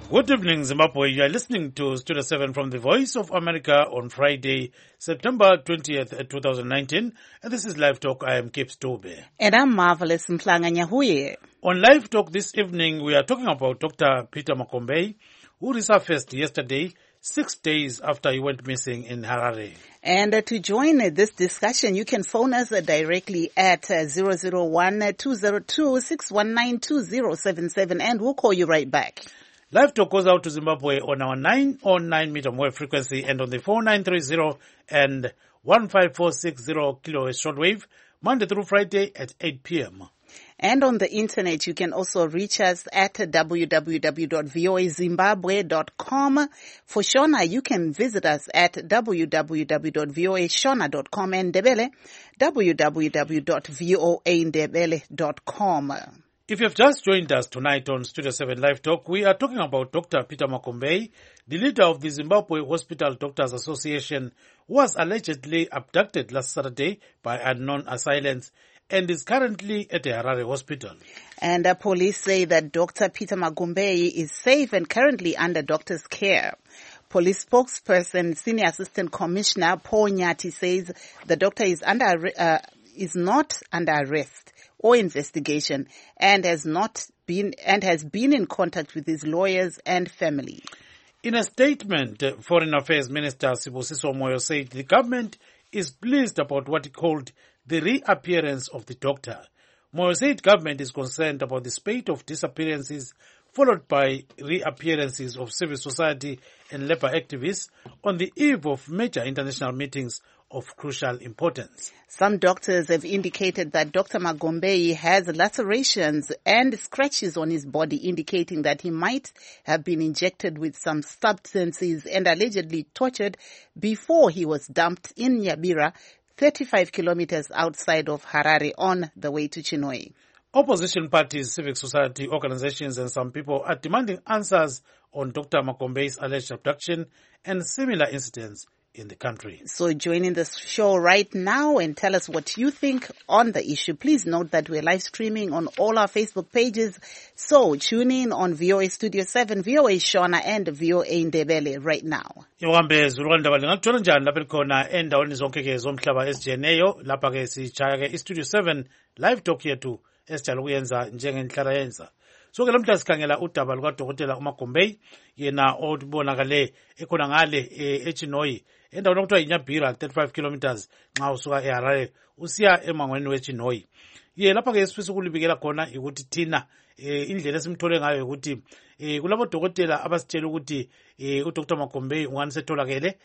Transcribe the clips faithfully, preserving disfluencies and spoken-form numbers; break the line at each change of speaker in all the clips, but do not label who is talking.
Good evening, Zimbabwe. You are listening to Studio seven from the Voice of America on Friday, September twentieth, twenty nineteen. And this is Live Talk. I am Kip Stobe.
And I'm Marvelous Mplanga Nyahuye.
On Live Talk this evening, we are talking about Doctor Peter Makombei, who resurfaced yesterday, six days after he went missing in Harare.
And uh, to join uh, this discussion, you can phone us uh, directly at uh, zero zero one, two zero two, six one nine, two zero seven seven, and we'll call you right back.
Live Talk goes out to Zimbabwe on our nine oh nine meter wave frequency and on the four nine three zero and one five four six zero kilohertz shortwave, Monday through Friday at eight p.m.
And on the internet, you can also reach us at w w w dot v o a zimbabwe dot com. For Shona, you can visit us at w w w dot v o a shona dot com and Ndebele, w w w dot v o a ndebele dot com.
If you've just joined us tonight on Studio seven Live Talk, we are talking about Doctor Peter Makombei, the leader of the Zimbabwe Hospital Doctors Association, who was allegedly abducted last Saturday by unknown assailants and is currently at the Harare hospital. And
uh, police say that Doctor Peter Makombei is safe and currently under doctor's care. Police spokesperson, Senior Assistant Commissioner Paul Nyati says the doctor is under uh, is not under arrest or investigation and has not been and has been in contact with his lawyers and family.
In a statement, Foreign Affairs Minister Sibusiso Moyo said the government is pleased about what he called the reappearance of the doctor. Moyo said government is concerned about the spate of disappearances followed by reappearances of civil society and labor activists on the eve of major international meetings of crucial importance.
Some doctors have indicated that Doctor Makombei has lacerations and scratches on his body, indicating that he might have been injected with some substances and allegedly tortured before he was dumped in Nyabira, thirty-five kilometers outside of Harare on the way to Chinhoyi.
Opposition parties, civic society organizations and some people are demanding answers on Doctor Makombei's alleged abduction and similar incidents in the country.
So joining the show right now and tell us what you think on the issue. Please note that we're live streaming on all our Facebook pages. So tune in on V O A Studio seven, V O A Shona and V O A Ndebele right now.
Iwambe zulukandaba lingathola njani lapha likhona endaweni zonke ke zomhlaba esijeneyo lapha ke sichaya ke iStudio seven Live Talk yethu esijala ukuyenza njengenhlala yenza. So ke lamhla sikhangela udaba lukaDokotela uMakombei yena obonakale ekhona ngale eChinhoyi endaweni okuthiwa iNyabira thirty-five kilometers nxa usuka eHarare usiya emangweni weChinhoyi. Ye lapha ke sifisa ukulibikela khona ukuthi thina indlela esimthole ngayo ukuthi kulabo dokotela abasitshela ukuthi uDr Makombei ungani setholakele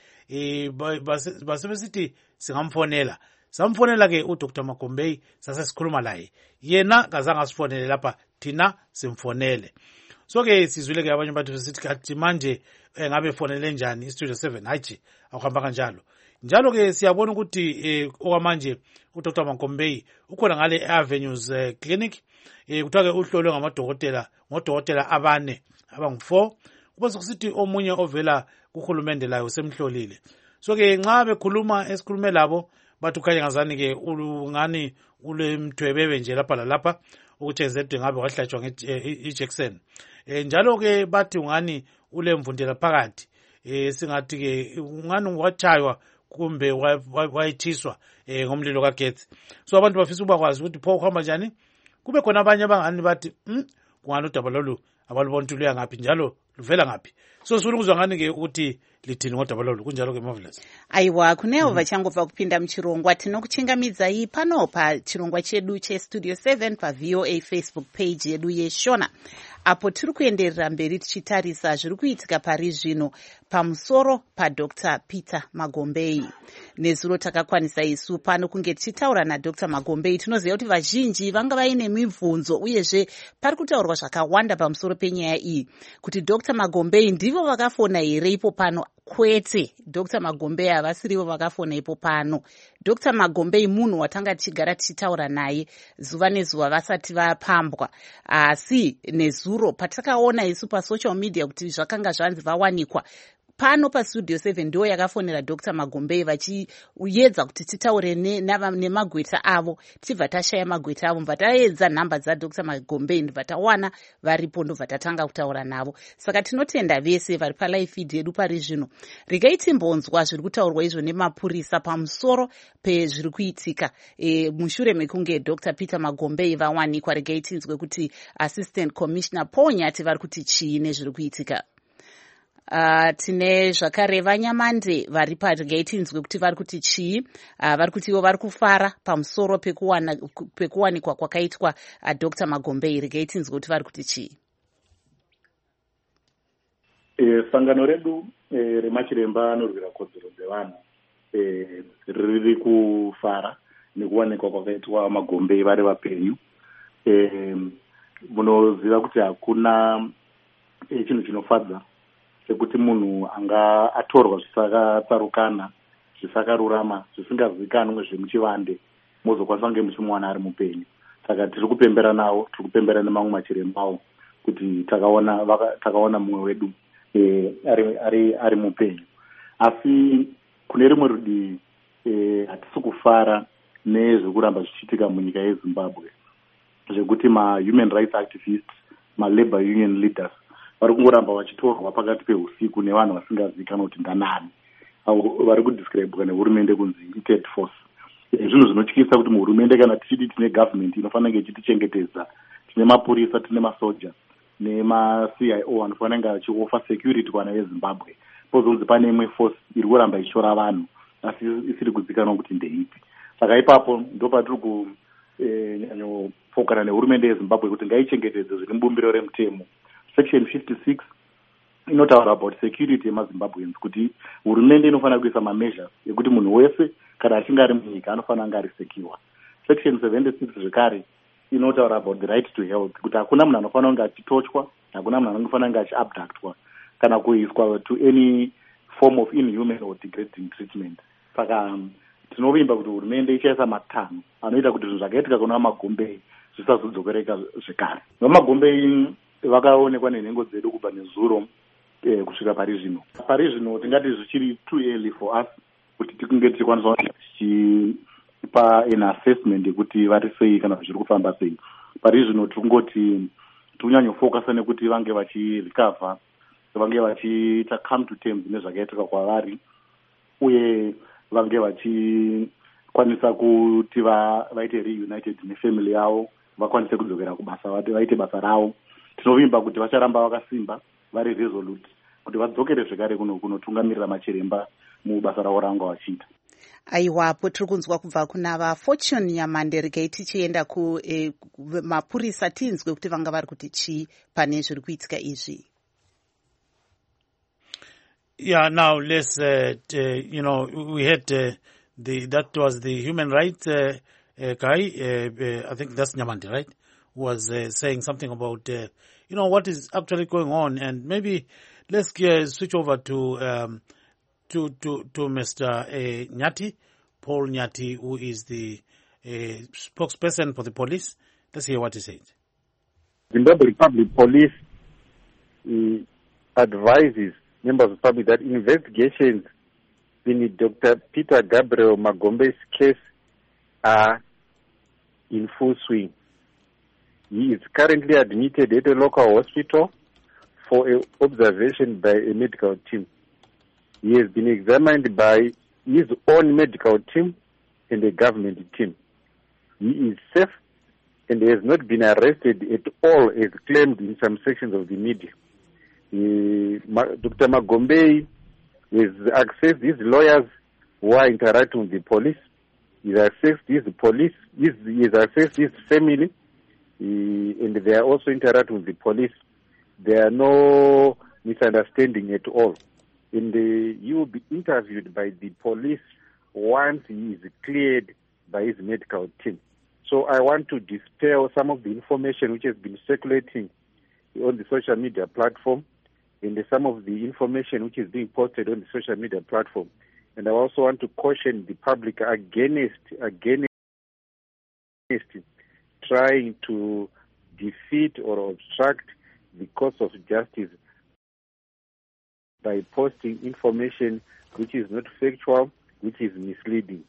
basebesithi singamfonela. Samfonela ke uDr Makombei sasesikhuluma laye. Yena kazange asifonele lapha thina simfonele. So ke sizwile ke abanye abantu besithi kathi manje ngabe fonele njani iStudio seven hayi akuhamba kanjalo. Njalo ke siyabona ukuthi okwamanje uDr Makombei ukhona ngale Avenues Clinic kuthiwa ke uhlolwe ngamadokotela ngodokotela abane abangu four kube sokusithi omunye ovela kuhulumende layo semhlolile. So ke nxa bekhuluma esikhulume labo bathi ukhanya ngazani ke ulungani ule mthwebebe nje lapha lalapha ukutshengisa ukuthi ngabe wahlatshwa ngeJackson. Eh njalo ke bathi ungani ule mvundela phakathi eh singathi ke ungani wachaywa kumbe wayithiswa eh ngomlilo kagetsi. So abantu bafisa ukubakwazi ukuthi pho kuhamba njani. Kube khona abanye abangani bathi hm kungani udaba lolu abalubona ukuthi luya ngaphi njalo luvela ngaphi. So sifuna ukuzwa ngani ke ukuthi lithini ngodaba lolu kunjalo ke Marvelous.
Aiwa kunewo mm-hmm. vachangobva kupinda muchirongwa tinokuchingamidzai pano pa chirongwa chedu cheStudio seven pa V O A Facebook page yedu yeShona. Apo tiri kuenderera mberi tichitarisa zviri kuitika pari zvino pamusoro paDr Peter Makombei. Nezuro takakwanisa isu pano kunge tichitaura naDr Makombei tinoziva kuti vazhinji vanga vaine mibvunzo uyezve pari kutaurwa zvakawanda pamusoro penyaya iyi kuti Dr Makombei ndivo vakafona here ipo pano kwete. Dr Makombei havasirivo vakafona ipo pano. Dr Makombei munhu watanga tichigara tichitaura naye zuva nezuva vasati vapambwa, asi nezuro patakaona isu pasocial media kuti zvakanga zvanzi vawanikwa pano pastudio seven ndo yakafonera Doctor Magombei vachiedza kuti titaure nemagweta ne avo, tichibva tashaya magweta avo mbva taedza nhamba dzaDoctor Magombei ndibva tawana varipo ndobva tatanga kutaura navo. Saka tinotenda vese vari palive feed yedu pari zvino. Regai timbonzwa zviri kutaurwa izvo nemapurisa pamusoro pezviri kuitika e, mushure mekunge Doctor Peter Magombei vawanikwa. Regai tinzwe kuti Assistant Commissioner Paul Nyati vari kuti chii nezviri kuitika. Uh, tine zvakare Vanyamande vari paregai tinzwe kuti vari kuti chii. Uh, vari kutiwo vari kufara pamusoro pekuwana pekuwanikwa kwakaitwa uh, Doctor Magombei. Regai tinzwe kuti vari kuti chii.
E, sangano redu e, remachiremba anorwira kodzero dzevanhu e, riri kufara nekuwanikwa kwakaitwa Magombei vari vapenyu. E, munoziva kuti hakuna e, chinhu chinofadza sekuti munhu anga atorwa zvisakatsarukana, zvisakarurama, zvisingazivikanwe zvemuchivande, mozokwanisa kunge muchimuwana ari mupenyu. Saka tiri kupembera nawo, tiri kupembera nemamwe machirembawo kuti takaona takaona mumwe wedu e, ari, ari, ari mupenyu. Asi kune rimwe rudii e, hatisi kufara nezvekuramba zvichiitika munyika yeZimbabwe, zvekuti ma-human rights activists, ma-labor union leaders vari kungoramba vachitorwa pakati peusiku nevanhu vasingazivikanwa kuti ndanani, vari kudescribwa nehurumende kunzi third force. Zvinhu zvinotyisa kuti muhurumende kana tichiti tine government inofanira kunge ichitichengetedza, tine mapurisa, tine masoja nema-C I O anofanira kunge achiofa security kuvanhu veZimbabwe, pozonzi pane imwe force iri kuramba ichishora vanhu asi isiri kuzivikanwa kuti ndeipi. Saka ipapo ndo patiri kunyanyofokana e, nehurumende yeZimbabwe kuti ngaichengetedze zviri mubumbiro remutemo. Section fifty-six inotaura about security yemaZimbabweans, kuti hurumende inofanira kuisa ma-measures ekuti munhu wese kana achinge ari munyika anofanira kunge ari secure. Section seventy-six zvekare inotaura about the right to health, kuti hakuna munhu anofanira kunge achitochwa, hakuna munhu anofanira kunge achiabductwa kana kuiswa to any form of inhuman or degrading treatment. Saka tinovimba kuti hurumende ichaisa matanho anoita kuti zvinhu zvakaitika kuna Magombei zvisazodzokereka zvekare. Magombei vakaonekwa nenhengo dzedu kubva nezuro eh, kusvika pari zvino. Pari zvino tingati zvichiri too early for us kuti tikunge tichikwanisa tichipa an assessment yekuti vari sei kana zviri kufamba sei. Pari zvino tingoti tikunyanyofocusa nekuti vange vachirecover, vange vachiita come to terms nezvakaitika kwavari, uye vange vachikwanisa kuti vaite reunited nefamily yavo, vakwanise kudzokera kubasa, vaite basa ravo. Tinovimba kuti vacharamba vakasimba, vari resolute kuti vadzokere zvekare kunotungamirira machiremba mubasa ravo ranga vachiita.
Aiwapo tiri kunzwa kubva kuna vaFortune Nyamande. Regai tichienda kumapurisa eh, tinzwe kuti vanga vari kuti chii pane zviri kuitika izvi.
Yeah, now let's uh, uh, you know, we had uh, the that was the human rights uh, uh, guy, uh, uh, I think that's Nyamande, right? Was uh, saying something about uh, you know what is actually going on, and maybe let's uh, switch over to um, to to to Mister Uh, Nyati, Paul Nyati, who is the uh, spokesperson for the police. Let's hear what he said.
Zimbabwe Republic Police uh, advises members of the public that investigations in Doctor Peter Gabriel Magombei's case are in full swing. He is currently admitted at a local hospital for a observation by a medical team. He has been examined by his own medical team and a government team. He is safe and has not been arrested at all as claimed in some sections of the media. Uh, Doctor Magombei has accessed his lawyers who are interacting with the police. He has accessed his police, he has accessed his family, uh, and they are also interacting with the police. There are no misunderstanding at all. And uh, he will be interviewed by the police once he is cleared by his medical team. So I want to dispel some of the information which has been circulating on the social media platform, and some of the information which is being posted on the social media platform. And I also want to caution the public against, against trying to defeat or obstruct the course of justice by posting information which is not factual, which is misleading.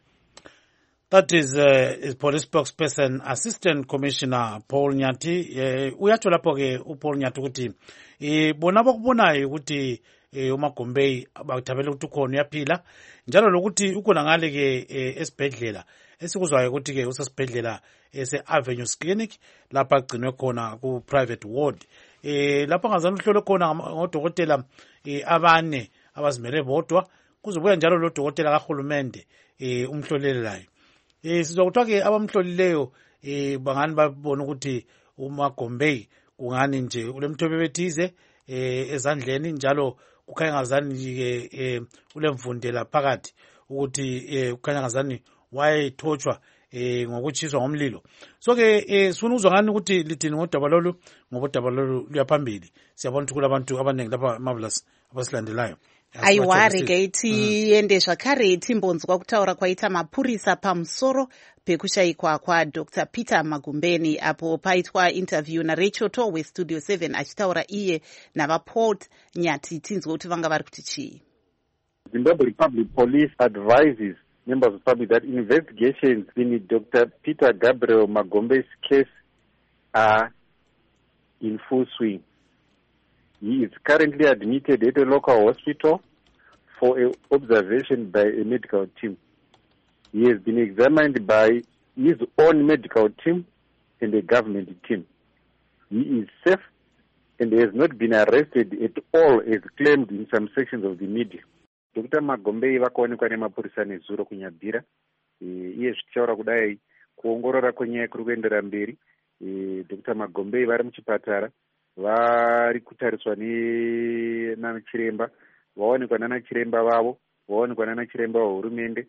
That is, uh, is police spokesperson Assistant Commissioner Paul Nyati. Uh, uyatsho lapho ke uPaul Nyati ukuthi eh bona bakubonayo ukuthi eh uMagombey bathabela ukuthi ukhona uyaphila njalo lokuthi ukhona ngale ke esibhedlela esikuzwayo ukuthi ke usesibhedlela ese Avenues Clinic lapha agcinwe khona ku private ward. Eh lapha ngazana uhlolo khona ngodokotela eh abane abazimele bodwa kuzobuya njalo lo dokotela kaHulumende eh umhlolelelayo. Eh sizokuthiwa ke abamhlolileyo eh bangani babona ukuthi uMagombey kungani nje ulemthobe bethize eh ezandleni njalo kukhanya ngazani ke eh ulemvundela phakathi ukuthi eh kukhanya ngazani wayethothwa eh ngokuchiswa ngomlilo. So ke eh sifuna uzwa ngani ukuthi lithini ngodaba lolu ngoba udaba lolu luyaphambili. Siyabona ukuthi kulabantu abaningi lapha Marvelous abasilandelayo.
Aiwari gaiti ende zvakare timbonzwa kutaura kwaita mapurisa pamusoro pekushayikwa kwa Doctor Peter Magumbeni apo paitwa interview na Rachel To we Studio seven achitaura iye navaPaul Nyati. Tinzwa kuti vanga vari kuti chii.
Zimbabwe Republic Police advises members of the public that investigations in Doctor Peter Gabriel Magombey's case are in full swing. He is currently admitted at a local hospital for a observation by a medical team. He has been examined by his own medical team and a government team. He is safe and has not been arrested at all as claimed in some sections of the media. Doctor Magombey vakaonekwa nemapurisa nezuro kunyabhira iye zvichitaura kudai kuongorora kwenyaya kuri kuendera mberi. Doctor Magombey vari muchipatara vari kutariswa nana chiremba, vaonekwa nana chiremba vavo, vaonekwa nana chiremba wehurumende,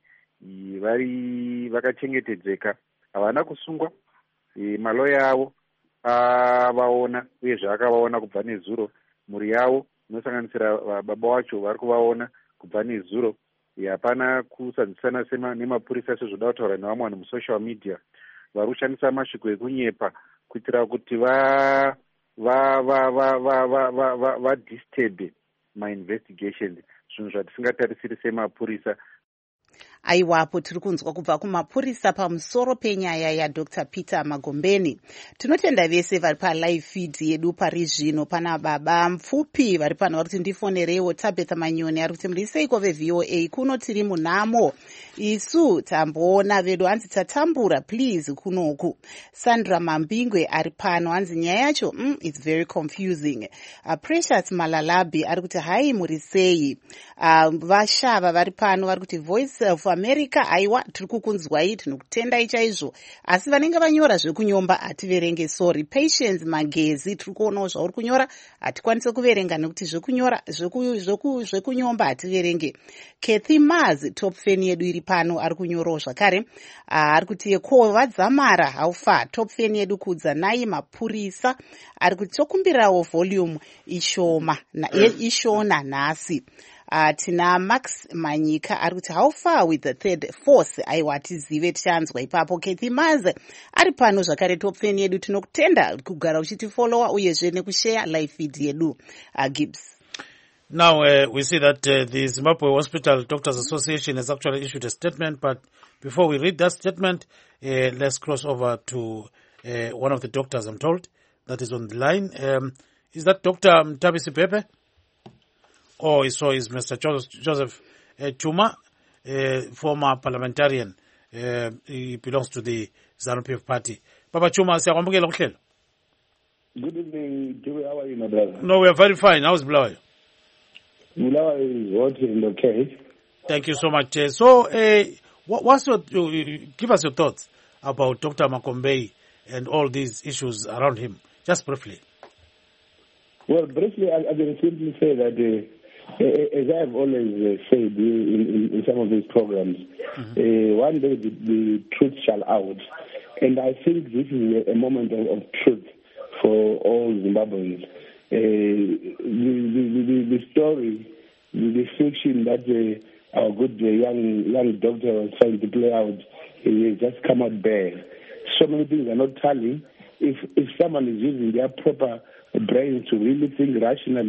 vari vakachengetedzeka, havana kusungwa. Maloya avo avaona uyezve akavaona kubva nezuro. Mhuri yavo inosanganisira baba wacho vari kuvaona kubva nezuro. Hapana kusanzisana sema nemapurisa sezvoda kutaura nevamwe vanhu musocial media vari kushandisa masviko ekunyepa kuitira kuti va va va va va va va va va disturb my investigations, zvinhu zvatisingatarisiri semapurisa.
Aiwapo tiri kunzwa kubva kumapurisa pamusoro penyaya yaDr Peter Magombeni. Tinotenda vese vari palive feed yedu pari zvino. Pana baba mupfupi vari pano vari kuti ndifonerewo. Tabitha Manyoni ari kuti muriseiko veV O A kuno tiri munhamo isu tamboona vedu hanzi tatambura please kunoku. Sandra Mambingwe ari pano hanzi nyaya yacho mm, it's very confusing. Uh, Precious Malalabi ari kuti hai murisei. Uh, vashava vari pano vari kuti Voice of America aiwa tiri kukunzwai tinokutendai chaizvo asi vanenge vanyora zvekunyomba hativerenge sorry. Patience Magezi tiri kuonawo zvauri kunyora hatikwanise kuverenga nekuti zvekunyora zvekunyomba hativerenge. Kathy Maz top fan yedu iri pano ari kunyorawo zvakare ari kuti ko vadzamara haufa top fan yedu kudzanai mapurisa ari kuti tokumbirawo volume ishoma na, ishona nhasi. Uh, tina Max Manyika ari kuti how far with the third force aiwa tizive tichanzwa ipapo. Kathy Maze ari pano zvakare top fan yedu tinokutenda kugara uchitifollowa uyezve nekushare live feed yedu. uh, Gibbs.
Now uh, we see that uh, the Zimbabwe Hospital Doctors Association has actually issued a statement, but before we read that statement, uh, let's cross over to uh, one of the doctors, I'm told, that is on the line. Um, is that Doctor Mtabisi Pepe? Oh, so is Mister Joseph, Joseph uh, Chuma, uh, former parliamentarian. Uh, he belongs to the ZANU-P F party. Baba Chuma, siyakwamukela kuhlelo.
Good evening, Joey. How are you, my brother?
No, we are very fine. How's Bulawayo?
Bulawayo is hot and okay.
Thank you so much. Uh, so, uh, what, what's your, uh, give us your thoughts about Doctor Magombey and all these issues around him, just briefly.
Well, briefly, I, I can simply say that, uh, as I have always uh, said in, in, in some of these programs, mm-hmm. uh, one day the, the truth shall out. And I think this is a, a moment of, of truth for all Zimbabweans. Uh, the, the, the, the story, the, the fiction that uh, our good uh, young young doctor was trying to play out, uh, just come out bare. So many things are not telling. If if someone is using their proper brain to really think rationally,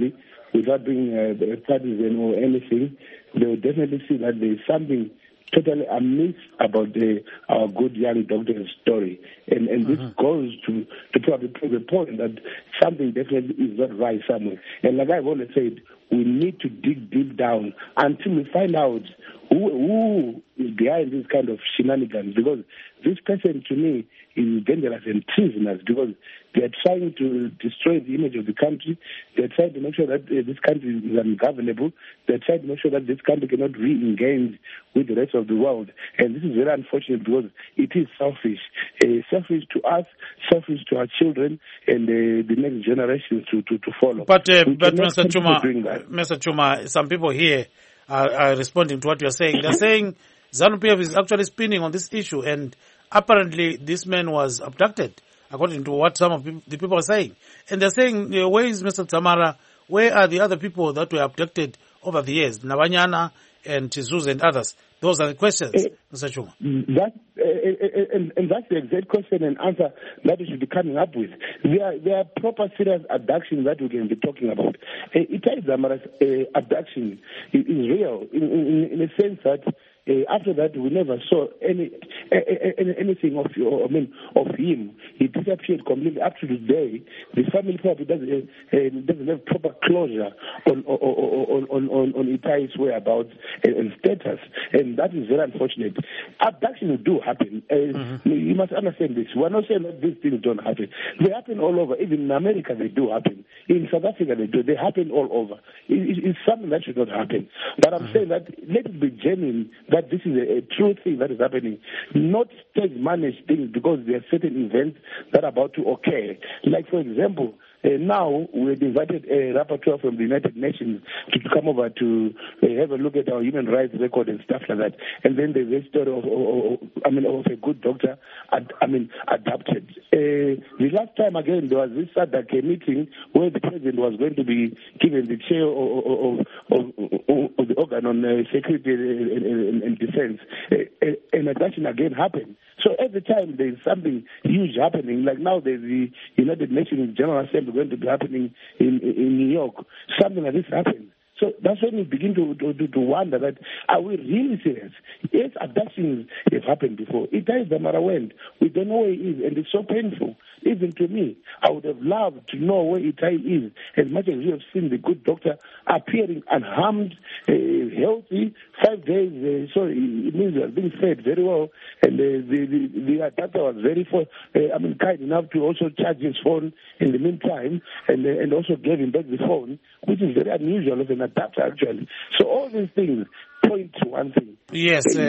without being uh, partisan or anything, they will definitely see that there is something totally amiss about the, our good young doctor's story. And, and mm-hmm. this goes to, to probably prove the point that something definitely is not right somewhere. And like I've always said, we need to dig deep down until we find out who, who is behind this kind of shenanigans, because this person to me is dangerous and treasonous, because they're trying to destroy the image of the country. They're trying to make sure that uh, this country is ungovernable. They're trying to make sure that this country cannot re-engage with the rest of the world. And this is very unfortunate because it is selfish. Uh, selfish to us, selfish to our children and uh, the next generations to, to, to follow.
But, uh, but Mister Chuma, Mister Chuma, some people here are, are responding to what you're saying. They're saying ZANU-P F is actually spinning on this issue, and apparently this man was abducted, according to what some of the people are saying. And they're saying, where is Mister Tamara? Where are the other people that were abducted over the years? Nabanyana and Chizuz and others. Those are the questions, uh, Mister Chuma.
That, uh, and, and that's the exact question and answer that we should be coming up with. There are, there are proper serious abductions that we can be talking about. Uh, Itai Dzamara's uh, abduction is, is real in, in, in a sense that Uh, after that, we never saw any, any anything of I mean of him. He disappeared completely. Up to today, the family probably doesn't, uh, doesn't have proper closure on on on on, on Itai's whereabouts and, and status, and that is very unfortunate. Abductions do happen. Uh, mm-hmm. You must understand this. We're not saying that these things don't happen. They happen all over. Even in America, they do happen. In South Africa, they do. They happen all over. It, it, it's something that should not happen. But I'm mm-hmm. saying that let it be genuine. That this is a, a true thing that is happening, not stage managed things because there are certain events that are about to occur. Like, for example, uh, now we have invited a rapporteur from the United Nations to, to come over to uh, have a look at our human rights record and stuff like that. And then there's a story of, of, of I mean, of a good doctor, ad, I mean, adapted. Uh, the last time again, there was this S A D C meeting where the president was going to be given the chair of, of, of, of, of the organ on uh, security and, and, and defense. Uh, and adaptation again happened. So every time there's something huge happening, like now there's the United Nations General Assembly going to be happening in, in New York, something like this happened. So that's when we begin to, to, to wonder that, are we really serious? Yes, abductions have happened before. Itai Dzamara went. We don't know where he is, and it's so painful. Even to me, I would have loved to know where Itai is, as much as we have seen the good doctor appearing unharmed, uh, healthy, five days. Uh, so it means he was being fed very well, and uh, the, the, the doctor was very, uh, I mean, kind enough to also charge his phone in the meantime, and, uh, and also gave him back the phone, which is very unusual of an adapter, actually. So all these things point to one thing.
Yes. Uh,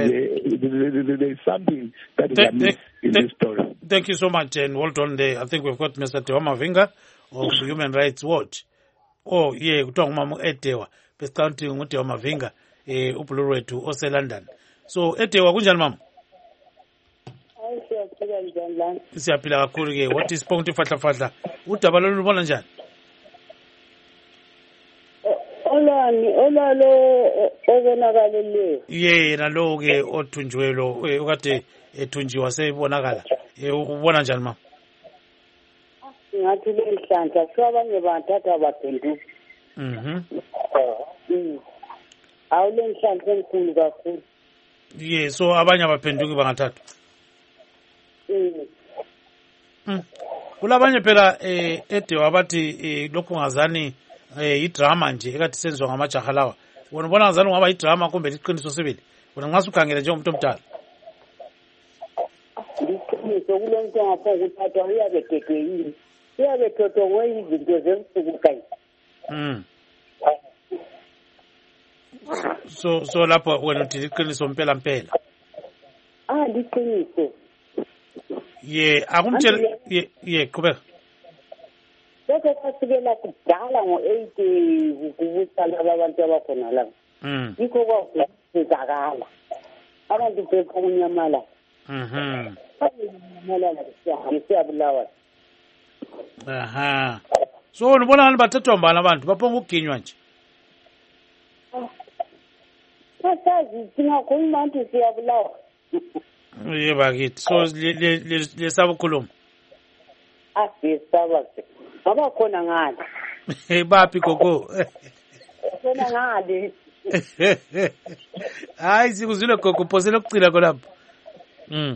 uh, there's something that is
th-
amiss
th-
in
th-
this story.
Thank you so much, and well done there. I think we've got Mister Tewa Mavinga of the Human Rights Watch. Oh, yeah, kuthiwa ngumama eTewa. Besikanti nguTewa Mavinga, eh, ubhulu wethu ose London. So, eTewa kunjani mama?
Hayi siyaphila njani lana?
Siyaphila kakhulu ke. What is point fahla fahla? Udaba lolu lubona njani?
Olani, olalo obonakaleleyo.
Yena lo ke othunjiwelo okade ethunjiwa sebonakala. Ubona njani mama?
Ngathi lenhlanhla sabanye bathatha baphenduka.
Mhm.
Mhm. Awulenhlanhla enkulu kakhulu.
Yeah, so abanye abaphenduki bangathatha.
Mhm.
Mm. Kulabanye phela eh eDewa abathi lokhu ngazani eh idrama nje ekathi senziwa ngamajaha lawa. Wona ubona ngazani ngaba idrama kumbe liqiniso sibili. Wona ngase ukhangele nje umuntu omdala.
Liqiniso kulomuntu ongaphoqa ukuthatha uyabe gegekile. Uyabe thotongwe izinto zemsuku kanye.
Mm. So so lapho wena uthi liqiniso impela impela.
Ah, liqiniso.
Yeah, akumtshela ye ye qhubeka.
Lokho kwasikela kudala ngo-eighty kubusa laba abantu abakhona la.
Mm.
Yikho kwakuzakala. Abantu bephumunyamala.
Mhm.
Nyamala siyabulawa.
Aha. So ubona ngani bathathwa mbani abantu baphonga ukuginywa nje?
Sasazi singakhuluma nje siyabulawa.
Yeba kithi. So lesaba ukukhuluma.
Asisaba. Aba khona ngani?
Hey bapi gogo.
sona ngale.
Hayi sikuzwile gogo phosela ukucila kolapha. Mm.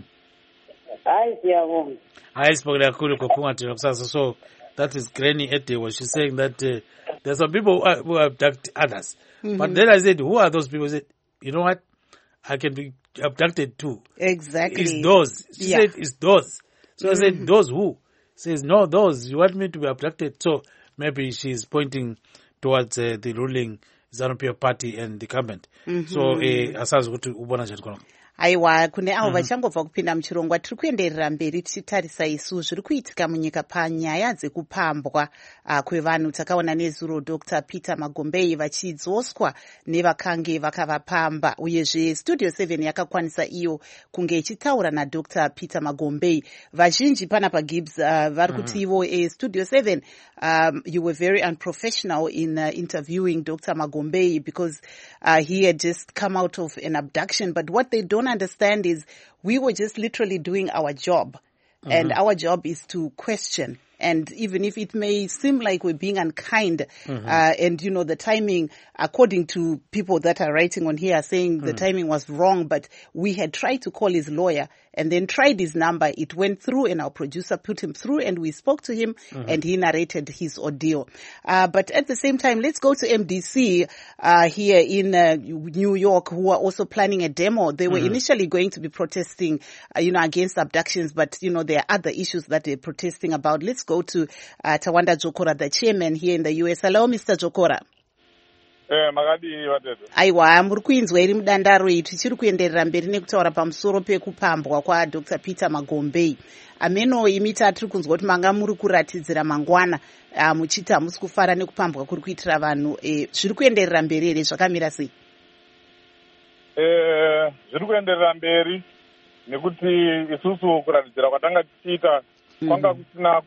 Hayi siyabonga.
Hayi sibongela kakhulu gogo ungathina kusasa. So that is Granny Edewa. She's saying that uh, there's some people who, are, who abduct others. Mm-hmm. But then I said, who are those people? I said, you know what? I can be abducted too.
Exactly.
It's those. She yeah. said it's those. So mm-hmm. I said, those who? Says, no, those. You want me to be abducted? So maybe she's pointing towards uh, the ruling ZANU-P F party and the government. Mm-hmm. So uh, asazi kuti ubona chati kono.
Aiwa, kune avo vachangobva kupinda muchirongwa tiri kuenderera mberi tichitarisa isu zviri kuitika munyika panyaya dzekupambwa uh, kwevanhu. Takaona nezuro Doctor Peter Magombei vachidzoswa nevakange vakavapamba, uyezve Studio seven yakakwanisa iyo kunge ichitaura naDoctor Peter Magombei. Vazhinji panapa Gibbs uh, vari kuti ivo uh, Studio seven um, you were very unprofessional in uh, interviewing Doctor Magombei because uh, he had just come out of an abduction, but what they don't understand is we were just literally doing our job. Mm-hmm. And our job is to question. And even if it may seem like we're being unkind, mm-hmm. uh, and you know, the timing, according to people that are writing on here, are saying mm-hmm. the timing was wrong, but we had tried to call his lawyer and then tried his number. It went through and our producer put him through and we spoke to him mm-hmm. and he narrated his ordeal. Uh, but at the same time, let's go to M D C, uh, here in uh, New York, who are also planning a demo. They were mm-hmm. initially going to be protesting, uh, you know, against abductions, but you know, there are other issues that they're protesting about. Let's go to uh, Tawanda Jokora, the chairman here in the U S. Hello, Mister Jokora.
Eh, magadi watete.
Aiwa, muri kuinzwa iri mudandaro itu tichiri kuenderera mberi nekutaura pamusoro pekupambwa kwa Doctor Peter Magombei. Ameno imita tiri kunzwa kuti manga muri kuratidzira mangwana uh, muchiti hamusi kufara nekupambwa kuri kuitira vanhu. Eh, zviri kuenderera mberi ere, zvakamira sei?
Eh, zviri kuenderera mberi nekuti isusu kuratidzira kwatanga tichiita kwanga kusina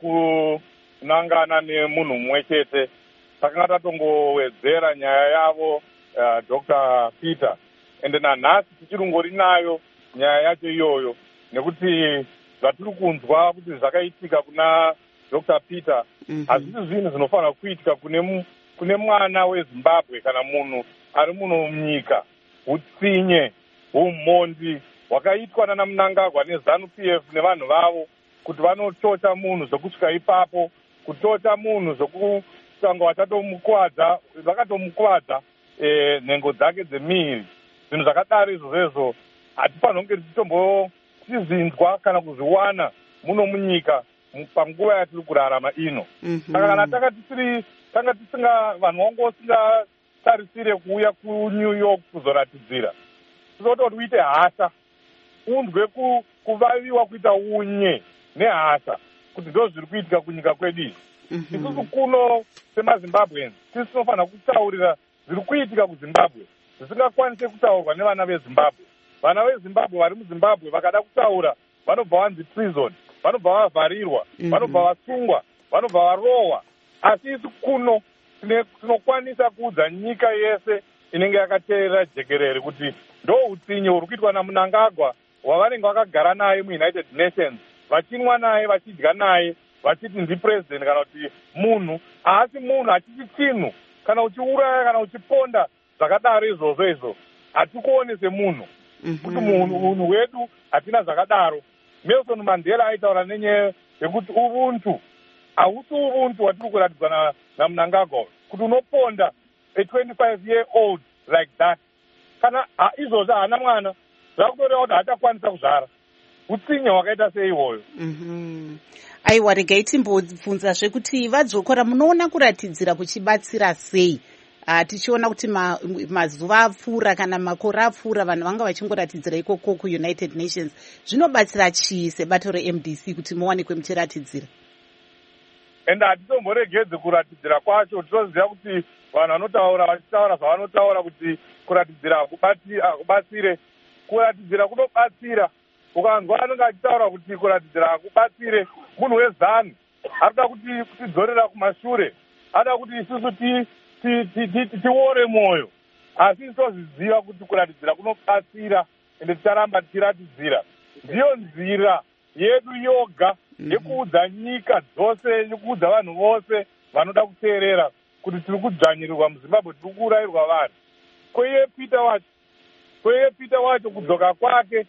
kunangana nemunhu mumwe chete. Takanga tatongowedzera nyaya yavo uh, Doctor Peter ende nanhasi tichirungori nayo nyaya yacho iyoyo nekuti zvatiri kunzwa kuti zvakaitika kuna Doctor Peter hazvisi mm-hmm. zvinhu zvinofanira kuitika kune kune mwana weZimbabwe kana munhu ari muno munyika. Utsinye hwumhondi hwakaitwa nana Mnangagwa neZANU-P F nevanhu vavo kuti vanotocha munhu zvokusvika ipapo, kutocha munhu zvoku sanga watatomukwadza vakatomukwadza eh, nhengo dzake dzemiri. Zvinhu zvakadaro izvozvo hatifanira kunge tichitombotizinzwa kana kuzviwana muno munyika panguva yatiri kurarama ino.
Mm-hmm.
Saka kana tanga tisiri tanga tisinga vanhu vangu vasingatarisire kuuya kuNew York kuzoratidzira, tizoda kuti uite hasha, unzwe kuvaviwa kuita unye nehasha kuti ndo zviri kuitika kunyika kwedu izvi. Mm-hmm. Isusu kuno semaZimbabweans tisi tinofanira kutaurira zviri kuitika kuZimbabwe zvisingakwanise kutaurwa nevana veZimbabwe. Vana veZimbabwe vari muZimbabwe vakada kutaura vanobva vanzi prison, vanobva vavharirwa, mm-hmm. vanobva vasungwa, vanobva varohwa. Asi isu kuno tinokwanisa kuudza nyika yese inenge yakateerera jekerere kuti ndo utsinye huri kuitwa naMnangagwa wavanenge vakagara naye muUnited Nations, vachinwa naye, vachidya naye, vachiti ndi president kana kuti munhu. Asi munhu hachisi chinhu. Kana uchiuraya kana uchiponda zvakadaro izvozvo izvo hatikuone semunhu.
Mm-hmm.
Kuti munhu hwedu hatina zvakadaro. Nelson Mandela aitaura nenyaya yekuti ubuntu hausi ubuntu hwatiri kuratidzwa naMnangagwa kuti unoponda a twenty-five year old like that. Kana izvozvo haana mwana zvakutoreva kuti hachakwanisa kuzvara. Utsinye hwakaita sei ihoyo.
Mm-hmm. Aiwa, regai timbobvunzazve kuti vaJokora munoona kuratidzira kuchibatsira sei? Uh, tichiona kuti ma, mazuva apfuura kana makore apfuura vanhu vanga vachingoratidzira ikoko kuUnited Nations, zvinobatsira chii sebato reM D C kuti muwanikwe muchiratidzira?
Ende hatitomboregedze kuratidzira kwacho. Tinoziva kuti vanhu vanotaura vachitaura zvavanotaura kuti kuratidzira hakubatsire. Kuratidzira kunobatsira. Ukanzwa anenge achitaura kuti kuratidzira hakubatsire, munhu weZANU anoda kuti tidzorera kumashure, anoda kuti isusu tiore mwoyo. Asi tozviziva kuti kuratidzira kunobatsira ende ticharamba tichiratidzira. Ndiyo nzira yedu yoga yekuudza nyika dzose, yekuudza vanhu vose vanoda kuteerera kuti tiri kudzvanyirirwa muzimbabwe, tiri kuurayirwa vanhu. Kweye Peter wacho kweye Peter wacho kudzoka kwake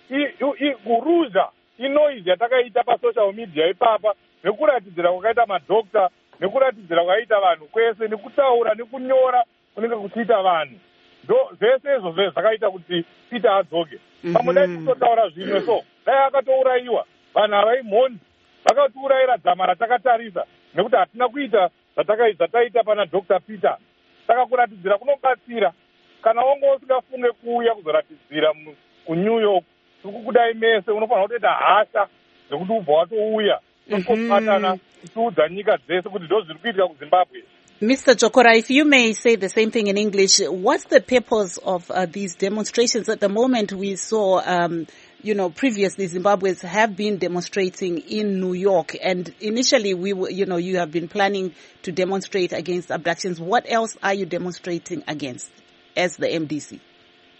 kuruza inoizi yatakaita pasocial media ipapa, nekuratidzira kwakaita madhokta, nekuratidzira kwakaita vanhu kwese, nekutaura nekunyora kunenge kuchiita vanhu, ndo zvese izvozvo zvakaita kuti Peter adzoke. Pamwe dai kutotaura zvimwe so dai akatourayiwa, vanhu avaimhondi vakatiurayira dzama ratakatarisa, nekuti hatina kuita zvataita pana Doctor Peter. Saka kuratidzira kunobatsira. Kana wonge usingafunge kuuya kuzoratidzira kuNew York, kudai mese unofanira kutoita hasha zvekuti ubva watouya tokobatana tiudza nyika dzese kuti ndo zviri kuitika kuZimbabwe.
Mister Chokora, if you may say the same thing in English, what's the purpose of uh, these demonstrations? At the moment, we saw, um, you know, previously Zimbabweans have been demonstrating in New York, and initially, we, were, you know, you have been planning to demonstrate against abductions. What else are you demonstrating against as the M D C?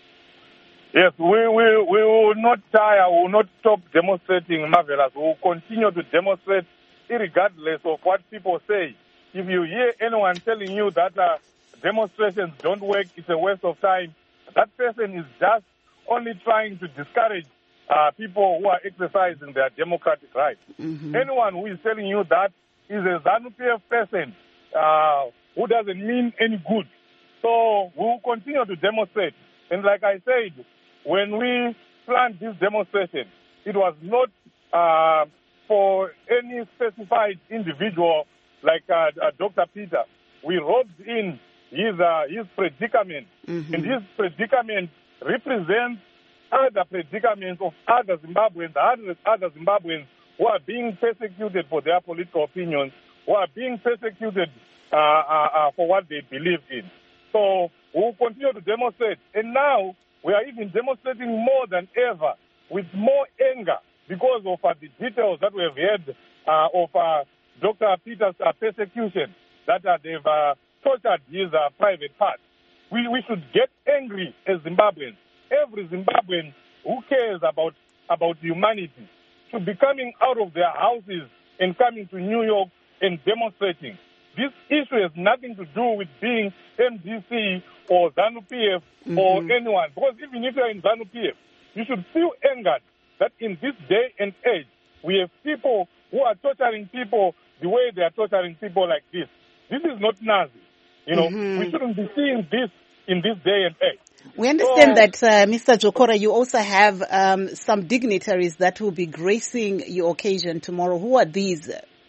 Yes, we, we, we will not tire, we will not stop demonstrating, Marvelous. We will continue to demonstrate regardless of what people say. If you hear anyone telling you that uh, demonstrations don't work, it's a waste of time, that person is just only trying to discourage uh, people who are exercising their democratic rights. Mm-hmm. Anyone who is telling you that is a ZANU-P F person uh, who doesn't mean any good. So we will continue to demonstrate. And like I said, when we planned this demonstration, it was not uh, for any specified individual like uh, uh, Doctor Peter. We roped in his, uh, his predicament. Mm-hmm. And his predicament represents other predicaments of other Zimbabweans, hundreds other Zimbabweans who are being persecuted for their political opinions, who are being persecuted uh, uh, uh, for what they believe in. So we will continue to demonstrate. And now we are even demonstrating more than ever with more anger because of uh, the details that we have heard uh, of uh, Doctor Peter's uh, persecution, that uh, they've uh, tortured his uh, private parts. We, we should get angry as Zimbabweans. Every Zimbabwean who cares about, about humanity should be coming out of their houses and coming to New York and demonstrating. This issue has nothing to do with being M D C or ZANU-P F mm-hmm. or anyone. Because even if you're in ZANU-P F, you should feel angered that in this day and age, we have people who are torturing people the way they are torturing people like this. This is not Nazi. You know, mm-hmm. we shouldn't be seeing this in this day and age.
We understand so, that, uh, Mister Chokora, you also have um, some dignitaries that will be gracing your occasion tomorrow. Who are these?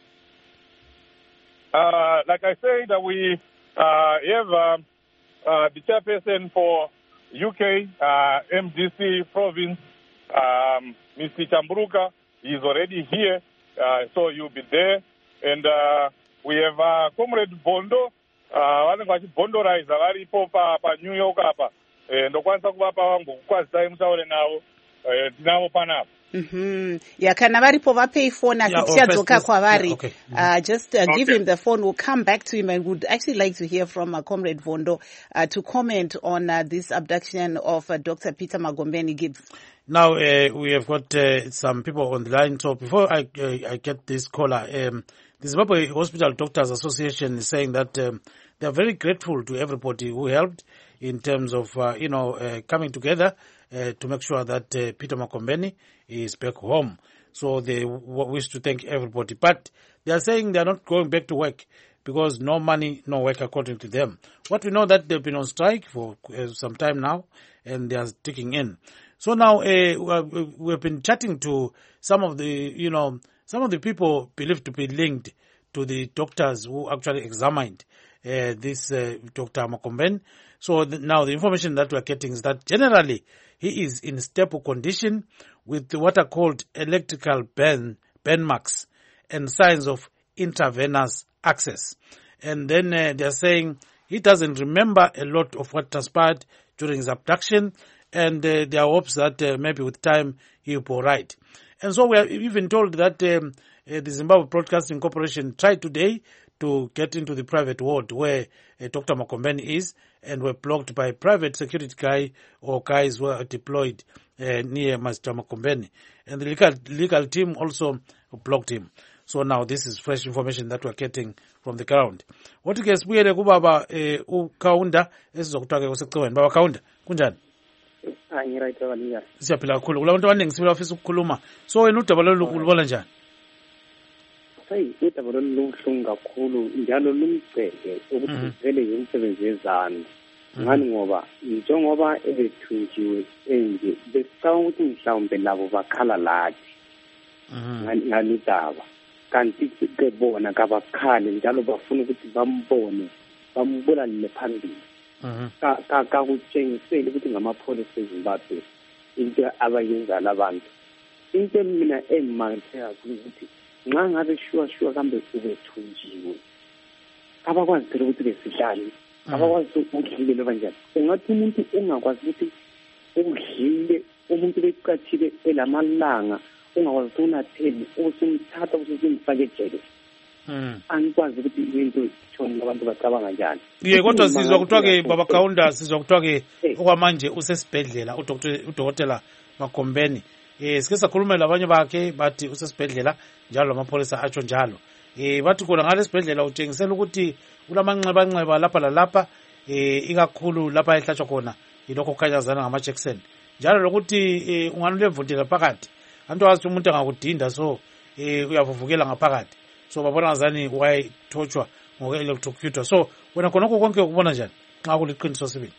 Uh, like I said, that we uh, have uh, uh, the chairperson for U K, uh, M D C province, um, Mister Chamburuka. He's already here, uh, so you'll be there. And uh, we have uh, Comrade Bondo, vanenge vachibondoraidza varipo pa New York apa. Ndokwanisa kuvapa vangu kukwazisai mutaure navo, tinavo panapa.
Mm-hmm. Yeah, kana varipo vapei phone asi tichadzoka kwavari. Yeah, okay. mm-hmm. uh, just uh, give okay. him the phone. We'll come back to him and would actually like to hear from uh, Comrade Vondo uh, to comment on uh, this abduction of uh, Doctor Peter Magombeni Gibbs.
Now uh, we have got uh, some people on the line. So before I uh, I get this caller, um, the Zimbabwe Hospital Doctors Association is saying that um, they are very grateful to everybody who helped in terms of uh, you know uh, coming together uh, to make sure that uh, Peter Magombeni is back home. So they w- wish to thank everybody. But they are saying they are not going back to work because no money, no work, according to them. What we know that they've been on strike for uh, some time now, and they are ticking in. So now uh, we've been chatting to some of the, you know, some of the people believed to be linked to the doctors who actually examined uh, this uh, Doctor Magombeni. So the, now the information that we're getting is that generally he is in stable condition with what are called electrical burn, burn marks and signs of intravenous access. And then uh, they're saying he doesn't remember a lot of what transpired during his abduction, and uh, there are hopes that uh, maybe with time he'll be all right. And so we are even told that um, uh, the Zimbabwe Broadcasting Corporation tried today to get into the private ward where uh, Doctor Magombeni is, and were blocked by private security guy or guys who are deployed uh, near Mister Magombeni. And the legal, legal team also blocked him. So now this is fresh information that we're getting from the ground. What ke sibuyele kubaba eh uKaunda esizokuthiwa ke usecweni. Baba Kaunda, kunjani?
Ah, ngiright baba.
Siyaphila kakhulu. Kulabantu abaningi sibula ofisa ukukhuluma. So wena udaba lo ulibona njani?
Hayi, udaba lo luhlungu kakhulu njalo lumceke ukuthi vele yimsebenzi yezandla. Ngani ngoba njengoba ebethunjiwe enje besicabanga ukuthi mhlawumbe labo bakhala lathi. Ngani ngani daba. Kanti ke bona kabakhale njalo bafuna ukuthi bambone bambulale phambili. ka ka ka kutshengisela ukuthi ngamapholisa eZimbabwe into abayenza labantu. Into mina emangisa ukuthi nxa ngabe shuwa shuwa kambe ubethunjiwe abakwazi phela ukuthi besihlali abakwazi ukudlile kanjani. Ungathi umuntu ungakwazi ukuthi ukudlile umuntu becathile elamalanga ungakwazi ukuthi unatheni usumthatha usumfake ejele. Angikwazi ukuthi into ithoni abantu bacabanga njani.
Ye kodwa sizwa kuthiwa ke baba Kaunda sizwa kuthiwa ke okwamanje usesibhedlela udokotela udokotela Magombeni. Eh sike sakhuluma labanye bakhe bathi usesibhedlela njalo amapholisa atsho njalo. Eh bathi kona ngale sibhedlela utshengisela ukuthi ulamanxeba nxeba lapha lalapha eh ikakhulu lapha ehlatshwa khona yilokho khanyazana ngama Jackson. Njalo lokuthi unganule mvundela phakathi. Antu wazi umuntu angakudinda so eh uyavuvukela ngaphakathi. So babona ngazani wayethotshwa ngoku electrocutor. So wena khonokho konke ukubona njani xa kuliqiniso sibili?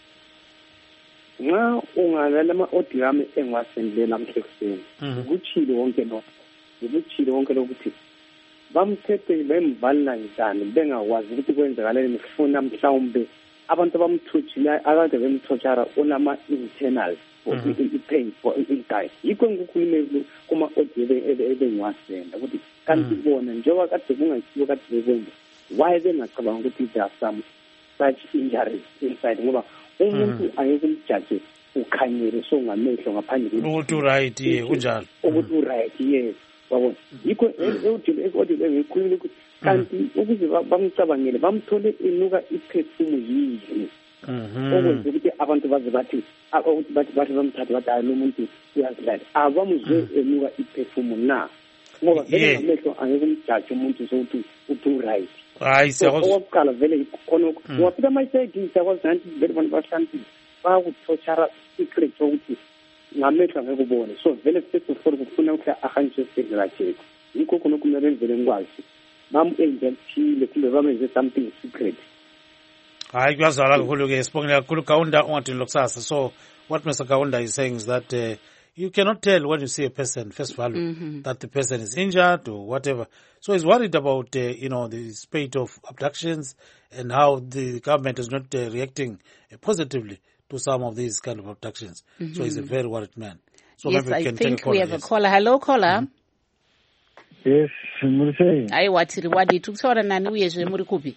Nxa ungalela ama-audio ami engiwasendele namhla ekuseni ukuchile wonke lo ukuchile wonke lokuthi bamthethe bemvalela njani bengakwazi ukuthi kwenzakaleni ngifuna mhlawumbe abantu bamthuthile akade bemthothara unama-internal i-pain for i-guy yikho ngikukhulume kuma-audio ebengiwasenda ukuthi kanti bona njengoba kade kungayisiwo kade bekwenza why bengacabanga ukuthi there are some such injuries inside ngoba umuntu ayeke umjaje ukhanyele so ngamehlo ngaphandle
ukuthi right ye kunjalo
ukuthi right yes babona yikho eudile ekodile ngikhulule ukuthi kanti ukuze bamcabangele bamthole inuka iphefumulo yini okwenza ukuthi abantu baze bathi ukuthi bathi bathi bamthathe bathi hayi lo muntu uyazilala abamuzwe enuka iphefumulo na ngoba vele ngamehlo ayeke umjaje umuntu so ukuthi uthi right.
Hayi siyakwazi
ukuqala vele khona wafika mayisayidi sakwazi nanti vele abantu bahlambile bayakuthothara secret ukuthi ngamehlo ngeke ubone so vele sithi for ukufuna ukuthi ahanjwe esibhedlela nje yikho khona kumele vele ngikwazi bam-enjectile kumbe bamenze something secret.
Hayi kuyazwala kakhulu ke sibongela kakhulu Kaunda ungadini lokusasa. So what Mister Kaunda is saying is that uh, you cannot tell when you see a person first value mm-hmm. that the person is injured or whatever. So he's worried about uh, you know the spate of abductions and how the government is not uh, reacting uh, positively to some of these kind of abductions. Mm-hmm. So he's a very worried man. So
yes,
maybe we
I
can
think
take a
we
caller,
have
yes.
a caller. Hello, caller.
Mm-hmm. Yes, Murisei.
Ayi watiri wadi tukutaura nani uyezve muri kupi?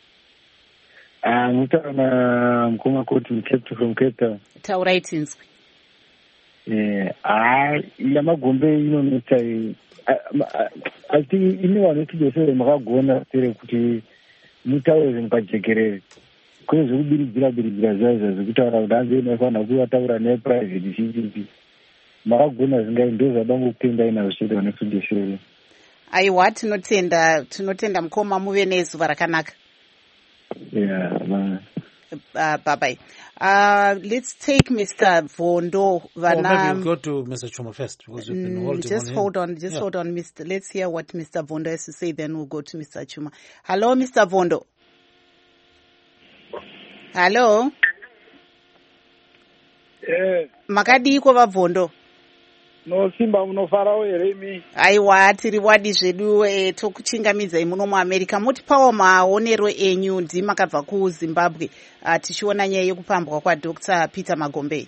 Ah, mutana mkoma koti mketu from Keta.
Taurai tinzwi.
Eh, ah, ya Magombe inoneta I think ine vanotidosere makagona tere kuti mutaure mukajekerere kune zvekubiridzira biridzira zvaizvo zvekutaura kuti hanzi inofanira kuvataura neprivate cpp makagona zvingai ndo zvadangokupenda inazvo chete vanotidosere.
Aiwa tinotenda tinotenda mukoma muve nezuva rakanaka.
Yeah, man.
Uh, bye bye. Uh, let's take Mister Vondo.
Vana. Or maybe we'll go to Mister Chuma first because we've been holding
mm, Just
on
hold
him.
on, just
yeah.
hold on, Mister Let's hear what Mister Vondo has to say. Then we'll go to Mister Chuma. Hello, Mister Vondo. Hello.
Eh.
Makadi iko va Vondo.
No simba munofara here imi.
Aiwa tiri wadi zvedu e, tokuchingamidza muno muAmerica. Mutipawo maonero enyu ndimakabva kuZimbabwe uh, tichiona nyaya yekupambwa kwaDoctor Peter Magombe.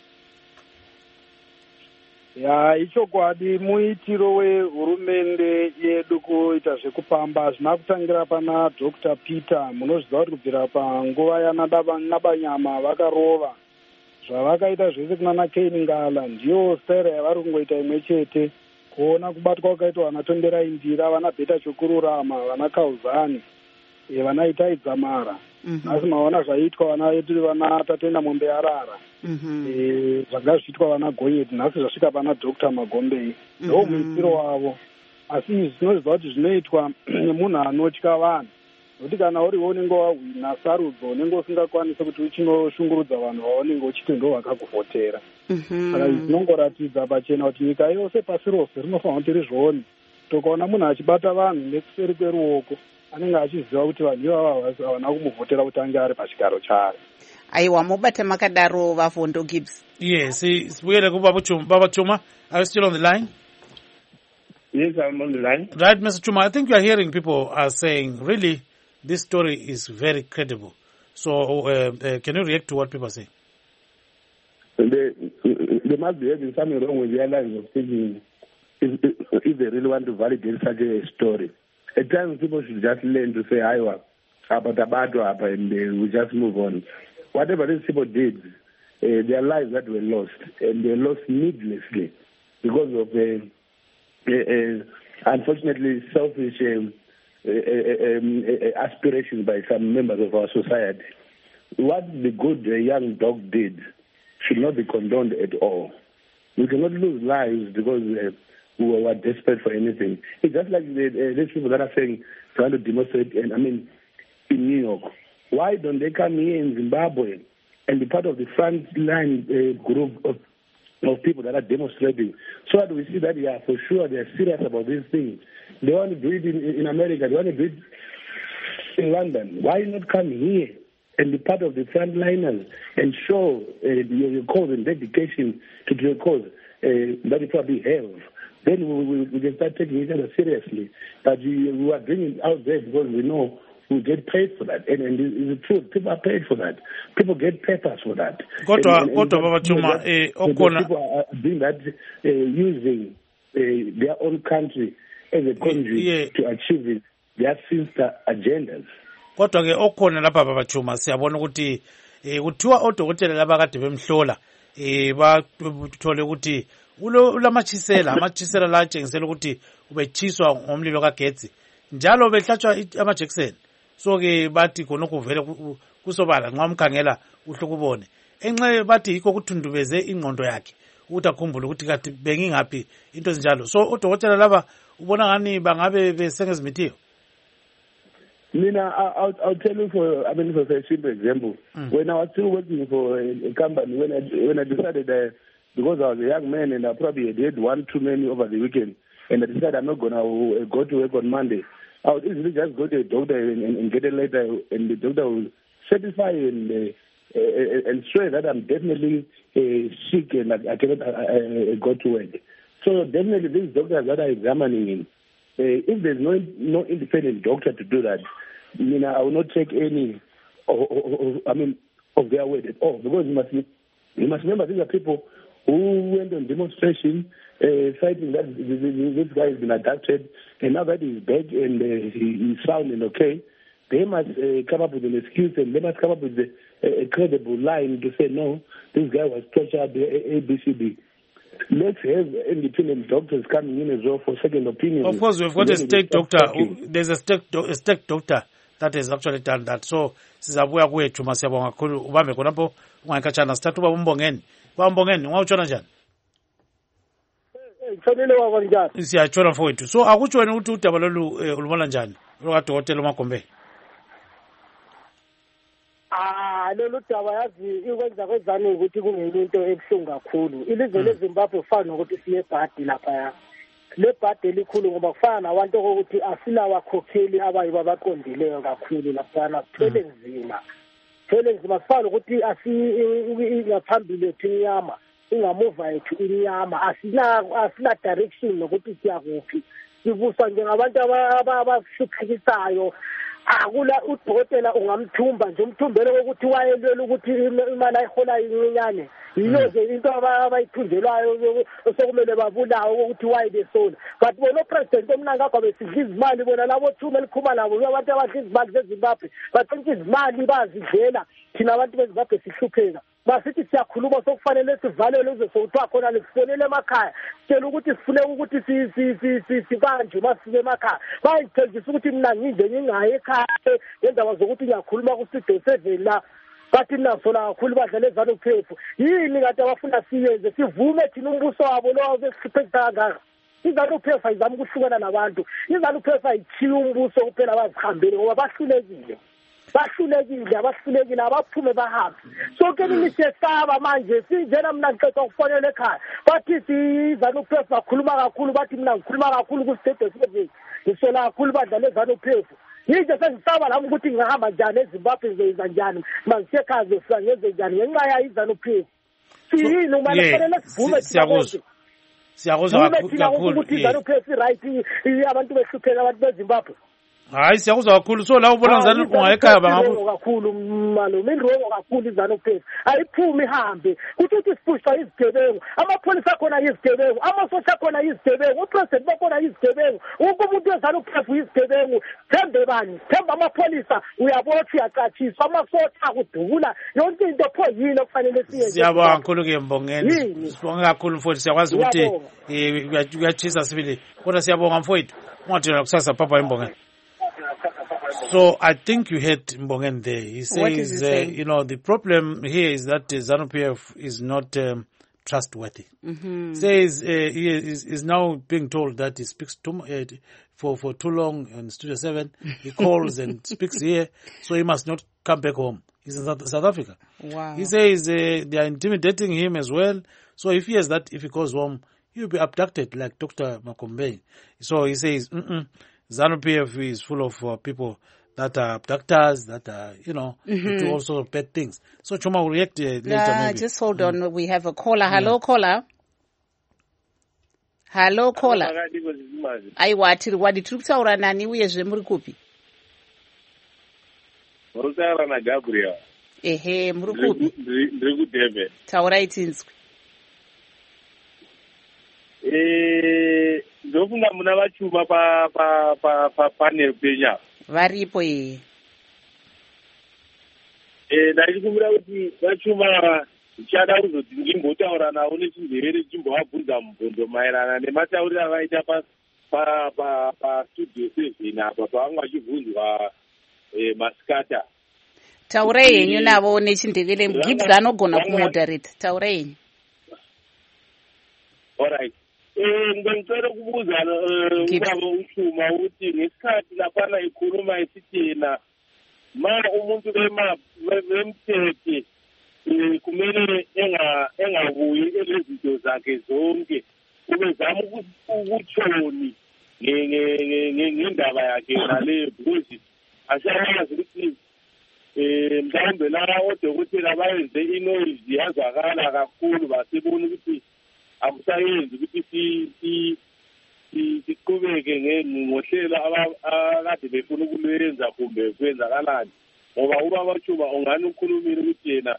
Ya ichokwadi muitiro wehurumende yedu kuita zvekupamba zvina kutangira pana Doctor Peter munozviziva kuti kubvira panguva yanabanyama vakarova zvavakaita zvese kunana Cain Ngala ndiyo style yavari kungoita imwe chete kuona kubatwa kwakaitwa vanatondera indira vana Beta Chokururama vana Kauzani e vana Itaidza Mara mm-hmm. asi maona zvaitwa vana vedu vana Tatenda Mombe Arara mm-hmm. e zvanga zviitwa vana Gonyeti nhasi zvasvika pana Doctor Magombe ndo mm-hmm. muitiro wavo asi zvinoziva kuti zvinoitwa nemunhu anotya vanhu, nokuti kana uriwo unenge wahwina sarudzo unenge usingakwanisi kuti uchinoshungurudza vanhu vaunenge uchiti ndo vakakuvhotera. Saka izvi zvinongoratidza pachena kuti nyika yose pasi rose rinofanira kuti rizvione. Tokaona munhu achibata vanhu nekuseri kweruoko anenge achiziva kuti vanhu ivava havana kumuvhotera kuti ange ari pachigaro charo.
Aiwa, mubata makadaro Vavondo Gibbs.
Yes, sibuyele kubaba Chuma. Baba Chuma, are you still on the line?
Yes, I'm on the line.
Right, Mister Chuma, I think you are hearing people are saying, really, this story is very credible. So, uh, uh, can you react to what people are saying?
They, they must be having something wrong with their lines of thinking if, if they really want to validate such a story. At times, people should just learn to say, Iowa, about about and they will just move on. Whatever these people did, uh, their lives that were lost, and they lost needlessly because of, uh, uh, uh, unfortunately, selfish um, uh, uh, um, uh, aspirations by some members of our society. What the good uh, young dog did should not be condoned at all. We cannot lose lives because uh, we were desperate for anything. It's just like the, uh, these people that are saying, trying to demonstrate, and I mean, in New York. Why don't they come here in Zimbabwe and be part of the front line uh, group of, of people that are demonstrating, so that we see that, yeah, for sure they're serious about these things. They want to do it in, in America, they want to do it in London. Why not come here and be part of the frontliners and show uh, your, your cause and dedication to your cause uh, that you probably have? Then we, we, we can start taking each other seriously. But we, we are bringing it out there because we know we get paid for that. And, and it's the truth. People are paid for that. People get papers for that.
Kodwa, Kodwa Baba Chuma, eh, okona.
People are doing that uh, using uh, their own country as a country yeah. to achieve their sister agendas.
Kodwa ke okhona lapha Baba Chuma siyabona ukuthi eh kuthiwa odokotela laba kade bemhlola eh bathole ukuthi ulamachisela amachisela la atshengisela ukuthi ubechiswa ngomlilo kagetsi njalo behlatshwa amajekiseni. So ke bathi khona kuvele kusobala nxa umkhangela uhle kubone enxe bathi yikho kuthundubeze ingqondo yakhe ukuthi akhumbule ukuthi kathi bengingaphi into ezinjalo. So odokotela laba ubona ngani bangabe besengezimithiyo?
Mina, I'll, I'll tell you for, I mean, for a simple example. Mm. When I was still working for a, a company, when I, when I decided that, because I was a young man and I probably did one too many over the weekend, and I decided I'm not going to go to work on Monday, I would easily just go to a doctor and, and, and get a letter, and the doctor will certify and, uh, uh, and swear that I'm definitely uh, sick and I, I cannot uh, uh, go to work. So definitely these doctors that are examining him, uh, if there's no no independent doctor to do that, I mean, I will not take any, of, of, I mean, of their word at all. Because you must, you must remember these are people who went on demonstration uh, citing that this guy has been abducted, and now that he's back and uh, he, he's sound and okay, they must uh, come up with an excuse and they must come up with a, a credible line to say, no, this guy was tortured, A, B, C, D. Let's have independent doctors coming in as well for second opinion.
Of course, we've got a state doctor. Who, there's a state, do, a state doctor that has actually done that. So sizabuya kwethu masiyabonga kakhulu ubambe khonapho ungayikhatshana sithatha uba umbongeni. Ba umbongeni ungawutshona njani?
Kufanele waba njani?
Siyatshona mfowethu. So akutsho wena ukuthi udaba lolu ulubona njani? Lo kadokotela uMagombe.
Ah, lolu daba yazi ikwenza kwezani ukuthi kungenye into ebuhlungu kakhulu. Ilizwe leZimbabwe kufana nokuthi siye ebhadi lapha ya. Le bhadi elikhulu ngoba kufana nabantu ukuthi asilawakhokheli abayibo abaqondileyo kakhulu lapha kuthele nzima. Kuthele nzima kufana ukuthi asingaphambili ethu inyama, ingamuva ethu inyama, asina asina direction nokuthi siya kuphi. Sibuswa njengabantu abashukhisayo. Akula udokotela ungamthumba nje umthumbele ukuthi wayelwela ukuthi imali ayihola incinyane. Yiyo nje into abayithunjelwayo osokumele babulawo ukuthi wayebesona. But bona president omnangagwa besidla izimali bona labo thuma elikhuma labo abantu abadla izimali zeZimbabwe bathenga izimali bazidlela thina abantu beZimbabwe sihlupheka. Basithi siyakhuluma sokufanele sivalele uze sokuthiwa khona lesifonele emakhaya sitshela ukuthi sifune ukuthi si si si sibanjwe masifike emakhaya bayithengisa ukuthi mina nginje ngingaye ekhaya ngendaba zokuthi ngiyakhuluma ku studio seven la bathi nasola kakhulu badlale ezalo ukuphefu yini kade abafuna siyenze sivume thina umbuso wabo lo besiphetha kangaka iZANU-P F ayizama ukuhlukana nabantu. iZANU-P F ayithiye umbuso kuphela bazihambele ngoba bahlulekile. Bahlulekile, abahlulekile abaphume bahambe. Sonke nisesaba manje sinjena mina ngicela ukufonela ekhaya. Bathi iZANU-P F bakhuluma kakhulu bathi mina ngikhuluma kakhulu ku state service. Ngisola kakhulu badlala iZANU-P F. Yinje sengisaba lami ukuthi ngihamba njani eZimbabwe ngizoyenza njani. Manje ekhaya ngizofika ngenze njani ngenxa ya iZANU-P F. Siyini uma lefanele sivume
siyakuzwa. Siyakuzwa kakhulu
ukuthi iZANU-P F right abantu behlupheka abantu beZimbabwe.
Hayi siyakuzwa kakhulu so la ubona ngizani ungayekhaya bangabu
kakhulu malume indrongo kakhulu iZANU-P F ayiphumi ihambe kuthi uthi sipushwa izigebengu amapholisa akhona izigebengu amasosha akhona izigebengu upresident bakhona izigebengu wonke umuntu weZANU-P F izigebengu thembe bani themba amapholisa uyabotha uyaqathiswa amasosha akudubula yonke into pho yini okufanele siyenze.
Siyabonga kakhulu ke Mbongeni sibonga kakhulu mfowethu siyakwazi ukuthi uyachisa sibili kodwa siyabonga mfowethu ungathina kusasa papa Mbongeni. So I think you heard Mbongen there. He says, he uh, you know, the problem here is that uh, ZANU-P F is not um, trustworthy. Mm-hmm. Says uh, he is, is now being told that he speaks too, uh, for for too long in Studio Seven. He calls and speaks here, so he must not come back home. He's in South, South Africa. Wow. He says uh, they are intimidating him as well. So he fears that if he goes home, he will be abducted like Doctor Makombe. So he says, mm-mm. ZANU-P F is full of uh, people that are abductors, that are, you know, mm-hmm. do also bad things. So Chuma will react uh, later
uh,
maybe.
Just hold on. Mm. We have a caller. Hello, yeah. caller. Hello, caller. Aiwa, tiri wadi turikutaura nani uyezve muri kupi?
Murikutaura na Gabriel.
Ehe, muri kupi?
Ndiri kuDurban.
Taurai tinzwi.
Eh, ndofunga muna vachuma pa pa pa pa panel penya.
Varipo iyi.
Eh, ndachikumbira kuti vachuma chada kuzoti ndimbotaura nawo nechinzevere chimbovabvunza mubvunzo maererano nematauriro avaita pa pa pa pa studio seven apa pavanga vachibvunzwa eh, masikata.
Taurei henyu navo nechindevere Gibbs anogona kumoderate. Taurei henyu.
All right. Eh ngicela kubuza ubaba uChuma ukuthi ngesikhathi lapha ikhuluma isitina ma umuntu bema bemthethe kumele enga engabuyi elezinto zakhe zonke ubezama ukutshoni ngendaba yakhe nale because ashayazi ukuthi eh mhlawumbe la odokotela bayenze inoise yazakala kakhulu basebona ukuthi akusayenzi ukuthi si si siqhubeke ngohlelo abakade befuna ukulwenza kumbe kwenzakalani ngoba ubaba uChuma ongani ukhulumile ukuthi yena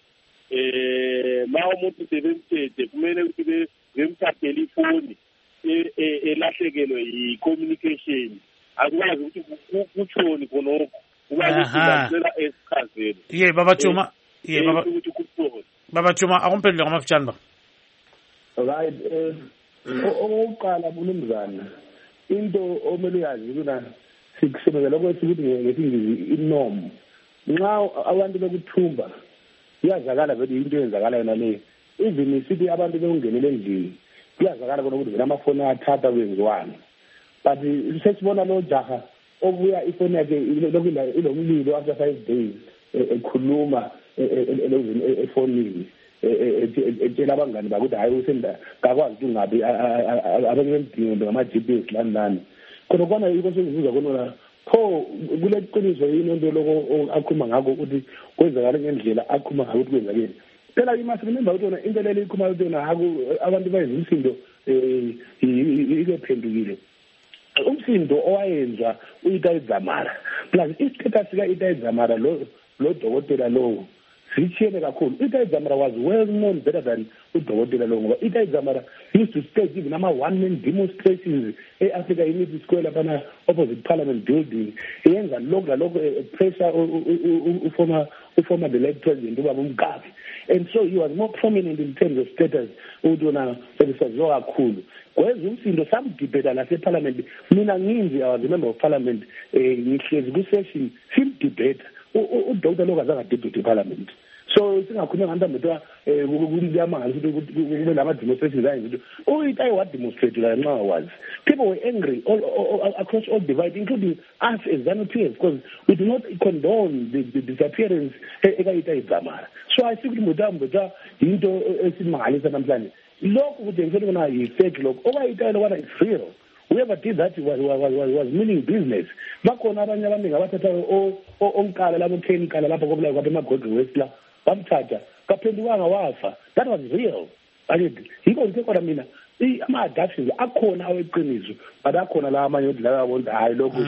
eh ma umuntu sebemthethe kumele ukuthi bemthathele ifoni elahlekelwe yi-communication akwazi ukuthi kutshoni khonokho ubacela esichazelo.
Ye baba Chuma, ye baba baba Chuma akumphendule ngamafutshane ba.
Right, eh oqala bulumzana into omele uyazi kuna sikusebenzela ukuthi ukuthi ngesingisi inorm nxa abantu bekuthumba iyazakala vele into eyenzakala yona le even isithi abantu bekungenele endlini kuyazakala khona ukuthi vele amafoni athatha kwenziwani but sesibona lo jaha obuya ifoni yakhe ilomlilo after five days ekhuluma efonini etshela abangani bakuthi hayi usenda kakwazi ukuthi ungabi abengedingo ngama-G P S lani lani khona kona yiko sengibuza khona pho kule qiniso yini into lokho akhuluma ngakho ukuthi kwenzakala ngendlela akhuluma ngakho ukuthi kwenzakeni phela imasi remember ukuthi wona into lelo ikhuluma ukuthi wona abantu bayenza umsindo ikephendukile umsindo owayenza uItai Dzamara plus istatus sika-Itai Dzamara lo lo dokotela lowo sitshiyene kakhulu. Itai Dzamara was well known better than udokotela lo ngoba Itai Dzamara used to stage even ama one man demonstrations e-Africa Unity Square lapha opposite Parliament building eyenza lokho lalokho pressure uformer uformer the late president ubaba uMgabi, and so he was more prominent in terms of status udona selisaziwa kakhulu kwenza umsindo samdebate laseParliament. Mina nginzi I was a member of Parliament ngihlezi ku-session sim debate udokotela lo kazange debate eParliament. so singakhuluma ngani mntwana kuyamanga ukuthi kube lama demonstrations ayi ukuthi I what demonstrate la nxa was people were angry all, all, all across all divides, including us as ZANU P F, because we do not condone the, the disappearance ekayita idzamara. So I think mntwana mntwana into esimangalisa namhlanje lokho kuthengisela kona yi-fake lokho okayitayela kwana is real. Whoever did that was, was, was, was meaning business. Bakhona abanye abaningi abathatha onkala labo Nkala lapha kobulayo kwapha emaGodri West la bamthatha kaphendukanga wafa. That was real. Ayithi yiko ngike kodwa mina ama-adaptions akhona aweqiniso but akhona la amanye odlala abona hayi lokho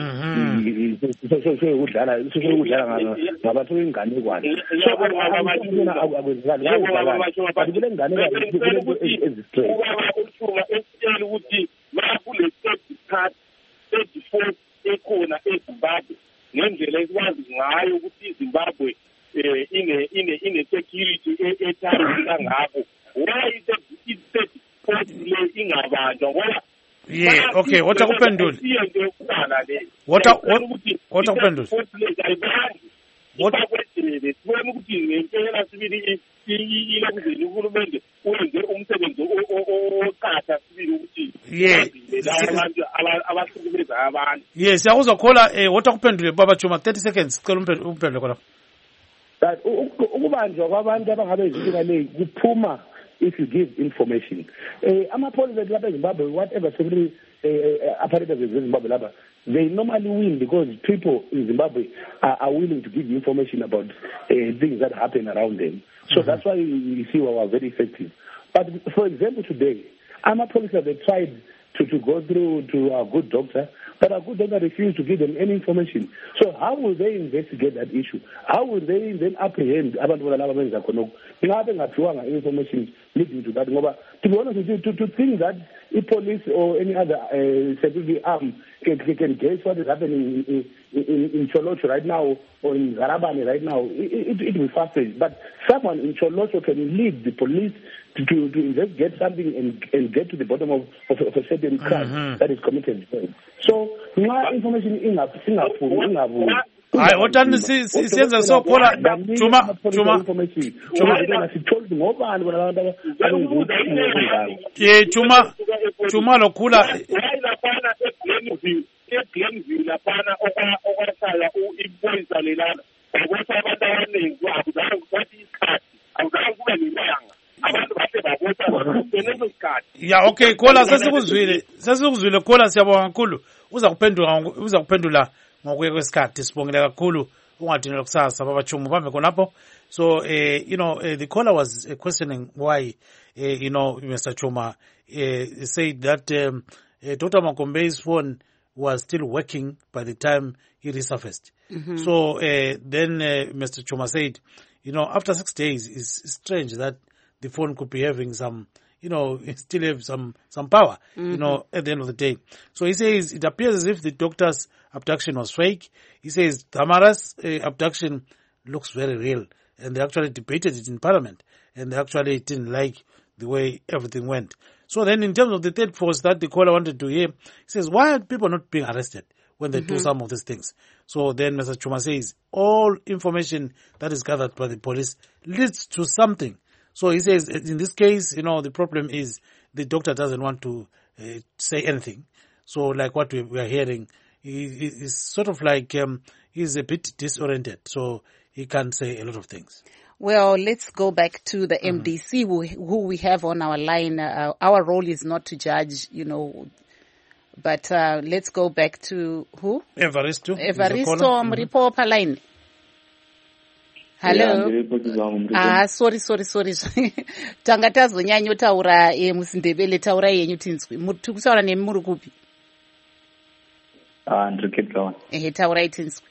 sokudlala sokudlala ngabantu beinganekwane so akwenzakali but kule nganekwane ezistraight
uthuma esitshela ukuthi makule third thirty-four ekhona eZimbabwe ngendlela ekwazi ngayo ukuthi iZimbabwe ine ine ine security ethathwa kangako why is it le ingabanjwa ngoba
yeah okay what akuphendula what what akuphendula what
kwethele sibona ukuthi ngempela sibili ilakuzeni uhulumende uyenze umsebenzi oqatha sibili ukuthi
yeah
abantu abahlukumeza abantu
yes yakuzokhola eh what akuphendule baba Chuma thirty seconds sicela umphendule khona
that ukubanjwa kwabantu abangabe izinto le kuphuma if you give information. Uh, Amaphoyisa lapha eZimbabwe, whatever security uh, apparatus in Zimbabwe lapha, they normally win because people in Zimbabwe are, are willing to give you information about uh, things that happen around them. So mm-hmm. that's why you, you see we are very effective. But for example, today, Amaphoyisa they tried to, to go through to a good doctor, but a good doctor refused to give them any information. So how will they investigate that issue? How will they then apprehend abantu laba benza khonoko? Ngabe ngathiwanga information leading to that. Ngoba to be honest with you, to, to think that the police or any other uh, security arm can, can guess what is happening in, in, in, in Cholocho right now or in Zarabane right now, it, it, it will fast-paced. But someone in Cholocho can lead the police to, to, to investigate something and, and get to the bottom of, of, of a certain crime mm-hmm. that is committed. So, my information in Singapore, in Singapore,
hayi otani siyenza sokhola Chuma Chuma Chuma
sitholwe ngobani bona abantu
ye Chuma Chuma lokhula
lapana eGlenville eGlenville lapana okwasaya uImpoyisa lelana ukuthi abantu abaningi akuzange ukuthi isikhathi akuzange kube nemanga abantu base babotha kunezo isikhathi
ya okay khola sesikuzwile sesikuzwile khola siyabonga kakhulu uza kuphendula uza kuphendula ngokuye kwesikhathi sibongile kakhulu ungadinela kusasa baba Chuma bambe khonapho so uh, you know uh, the caller was uh, questioning why uh, you know Mister Chuma uh, said that um, uh, Doctor Makombei's phone was still working by the time he resurfaced. Mm-hmm. So uh, then uh, Mister Chuma said, you know, after six days, it's, it's strange that the phone could be having some, you know, still have some, some power, mm-hmm. you know, at the end of the day. So he says it appears as if the doctor's abduction was fake. He says Tamara's uh, abduction looks very real. And they actually debated it in Parliament. And they actually didn't like the way everything went. So then in terms of the third force that the caller wanted to hear, he says, why are people not being arrested when they mm-hmm. do some of these things? So then Mister Chuma says, all information that is gathered by the police leads to something. So he says, in this case, you know, the problem is the doctor doesn't want to uh, say anything. So like what we, we are hearing, he is sort of like, um, he's a bit disoriented. So he can't say a lot of things.
Well, let's go back to the M D C who, who we have on our line. Uh, our role is not to judge, you know, but uh, let's go back to who?
Evaristo.
Evaristo Mripo mm-hmm. line. Hello. Yeah, ah, sorry, sorry, sorry. Tanga tazonyanya taura e musindebele taura yenyu tinzwi. Muri kutaura nemuri kupi?
Ah, ndiri Cape Town.
Eh, taura tinzwi.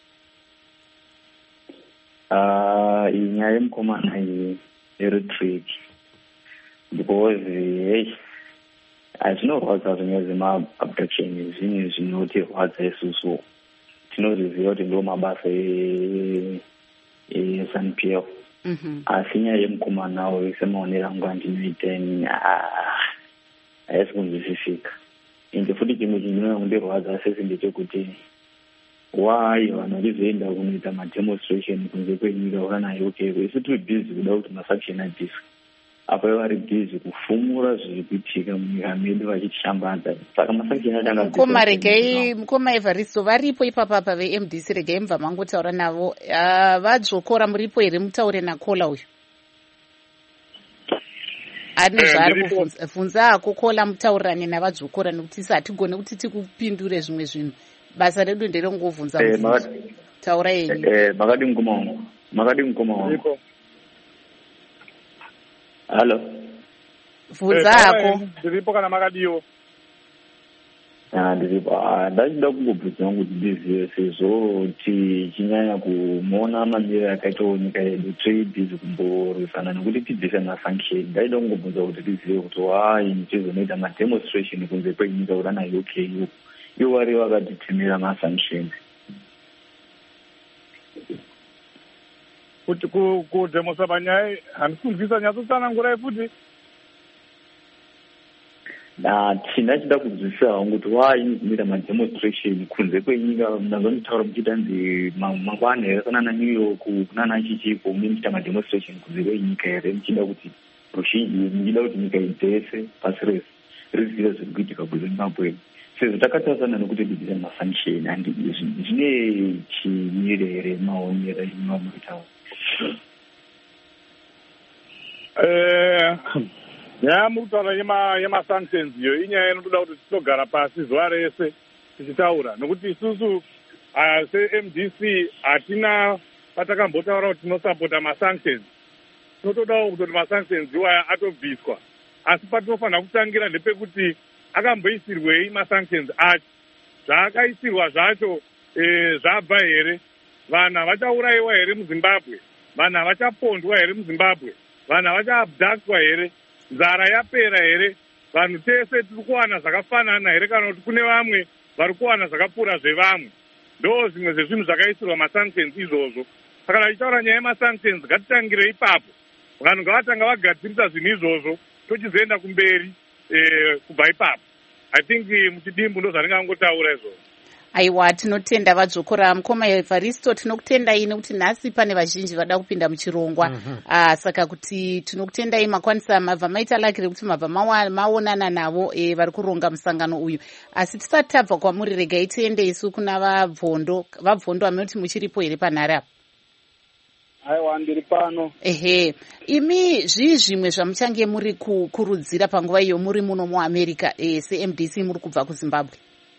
Uh, inyaya yemukomana iyi retreat because hey azvinorwadza zvimwe zvema-abduction zvinhu zvinotirwadza isusu tinoziviza kuti ndo mabasa e-ZANU P F asi nyaya yemukomana uyu semaonero angu andinoiteni haisi kunzwisisika ende futi chimwe chinonyanya kundirwadza sesi ndechekuti why vanhu vachizoenda kunoita mademonstration kunze kwenyika vakanayo ukeko. Isi tiri bhizi kuda kuti masanction adhiswe, apa vari bhizi kufumura zviri kuitika munyika medu vachitishambadza. Saka masanction adanga
mukoma regai mukoma Evaristo varipo ipapa pave M D C regai mubva mangotaura navo. Vadzokora muripo here mutaure nakola uyu ane zvaari kubvunza ako kola mutaurirane navadzokora nekuti isi hatigone kuti tikupindure zvimwe zvinhu. Basa redu nderengovhunza mubvunzo. Taura yenyu.
Makadi mukoma wangu. Makadi mukoma wangu. Halo.
Vhunza ako.
Ndiripo kana makadiwo.
Ah, ndiripo. Ah, ndachida kungobvunza kuti ndizive sezvo tichinyanya kumuona manira akaitawo nyika yedu trade kumborwisana nekuti tibvisa masanction. Ndaida kungobvunza kuti tizive kuti why tizonoita mademonstration kunze kwenyika urana U K U. Ivo vari vakatitimira masanctions.
Kuti kudemonsa panyaya handikunzwisa nyatsotsanangurai futi.
Na tina chida kunzwisa hangu kuti why inozoita mademonstration kunze kwenyika. Ndazonditaura muchitanzi mangwana here kunana New York kunana chichiko munoita mademonstration kunze kwenyika here muchida kuti ruzhinji muchida kuti nyika dzese pasi rese rizive zviri kuitika kuZimbabwe. Sezvo takatarisana nekuti bidisa masanction handi zvine chimire here maonero inomuitawo.
Eh, nyaya mukutaura yemasanctions iyo inyaya inotoda kuti tinogara pasi zuva rese tichitaura, nokuti isusu se-M D C hatina patakambotaura kuti tinosapota masanctions. Tinotodawo kutoti masanctions iwaya atobviswa, asi patinofanira kutangira ndepekuti akamboisirwei masanctions acho, zvaakaisirwa zvacho zvabva here, vanhu havachaurayiwa here muZimbabwe, vanhu havachapondwa here muZimbabwe, vanhu havachaabhdaktwa here, nzara yapera here, vanhu tese tiri kuwana zvakafanana here kana kuti kune vamwe vari kuwana zvakapfuura zvevamwe. Ndo zvimwe zvezvinhu zvakaisirwa masanctions izvozvo. Saka tichitaura nyaya yemasanctions ngatitangire ipapo, vanhu ngavatanga vagadzirisa zvinhu izvozvo tochizoenda kumberi kubva ipapo. I think muchidimbu ndo zvaringangotaura izvozvo.
Aiwa, tinotenda vadzokora. Mukoma Evaristo, tinokutendai nekuti nhasi pane vazhinji vada kupinda muchirongwa. Mm-hmm. Uh, saka kuti tinokutendai makwanisa mabva maita laki rekuti mabva maonana navo e, vari kuronga musangano uyu. Asi tisati tabva kwamuri regai tiende isu kuna vabvondo. Vabvondo amenoti muchiripo here panhare apa?
Aiwa, ndiri pano.
Ehe, imi zvii zvimwe zvamuchange muri kukurudzira panguva iyo muri muno muAmerica e, se-M D C muri kubva kuZimbabwe?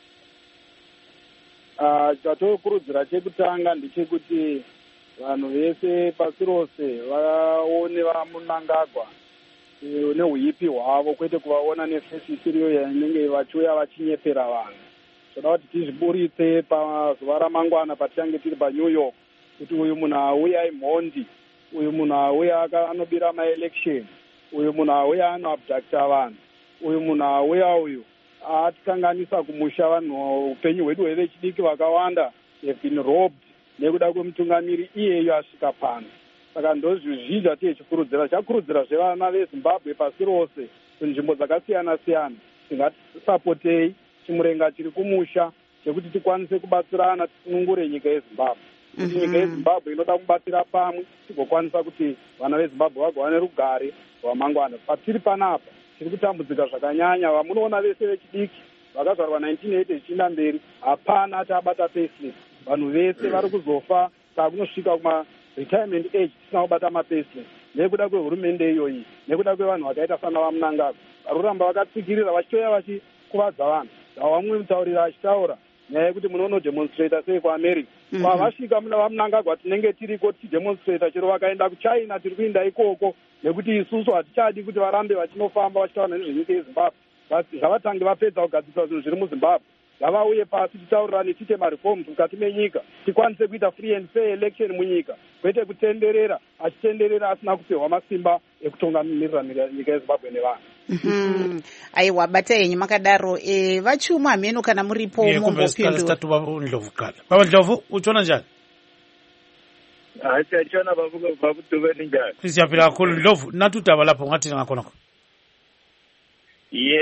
Chatokurudzira chekutanga ndechekuti vanhu vese pasi rose vaone vamunangagwa neuipi hwavo, kwete kuvaona nefesi isiriyo yanenge vachiuya vachinyepera vanhu. Toda kuti tizviburitse pazuva ramangwana patichange tiri paNew York, kuti uyu munhu auya imhondi, uyu munhu auya anobira maelection, uyu munhu auya anoabhadhakta vanhu, uyu munhu auya uyu atikanganisa kumusha vanhu upenyu hwedu hwevechidiki vakawanda have been robbed nekuda kwemutungamiri iyeyo asvika pano. Saka ndozvizvi zvatiye chikurudzira chakurudzira zvevana veZimbabwe pasi rose kunzvimbo dzakasiyana siyana, tingatisapotei chimurenga chiri kumusha chekuti tikwanise kubatsirana tisunungure nyika yeZimbabwe. Kuti nyika yeZimbabwe inoda kubatira pamwe tigokwanisa kuti vana veZimbabwe vagowane rugare rwamangwana. Patiri panapa tiri kutambudzika zvakanyanya. Vamunoona vese vechidiki vakazvarwa nineteen eighty zvichienda mberi, hapana ati abata payslip. Vanhu vese vari kuzofa takunosvika kuma retirement age tisina kubata mapayslip, nekuda kwehurumende iyoyi, nekuda kwevanhu vakaita sana vamunangagwa vari kuramba vakatsikirira vachitoya vachikuvadza vanhu. Vamwe mutaurira achitaura nyaya yekuti munono demonstrata sei kuAmerica. Pavasvika muna vamunangagwa tinenge tiriko tichidemonstrata, chero vakaenda kuChina tiri kuenda ikoko, nekuti isusu hatichadi kuti varambe vachinofamba vachitaura nezvenyika yeZimbabwe. Zvavatange vapedza kugadzirisa zvinhu zviri muZimbabwe, ngavauye pasi titaurirane, tiite mareforms mukati menyika, tikwanise kuita free and fair election munyika, kwete kutenderera achitenderera asina kupiwa masimba ekutungamirira nyika yeZimbabwe nevanhu.
Mm-hmm. Aiwa, bata yenyu makadaro. E, vachuma hameno kana muripo
mumbopindura. Ndlovu kala. Baba Ndlovu, uchona njani?
Hayi, achona babu babu tuveni njani?
Sisi yapila kakhulu Ndlovu, natudaba lapho ngathi ngakhona.
Yeah,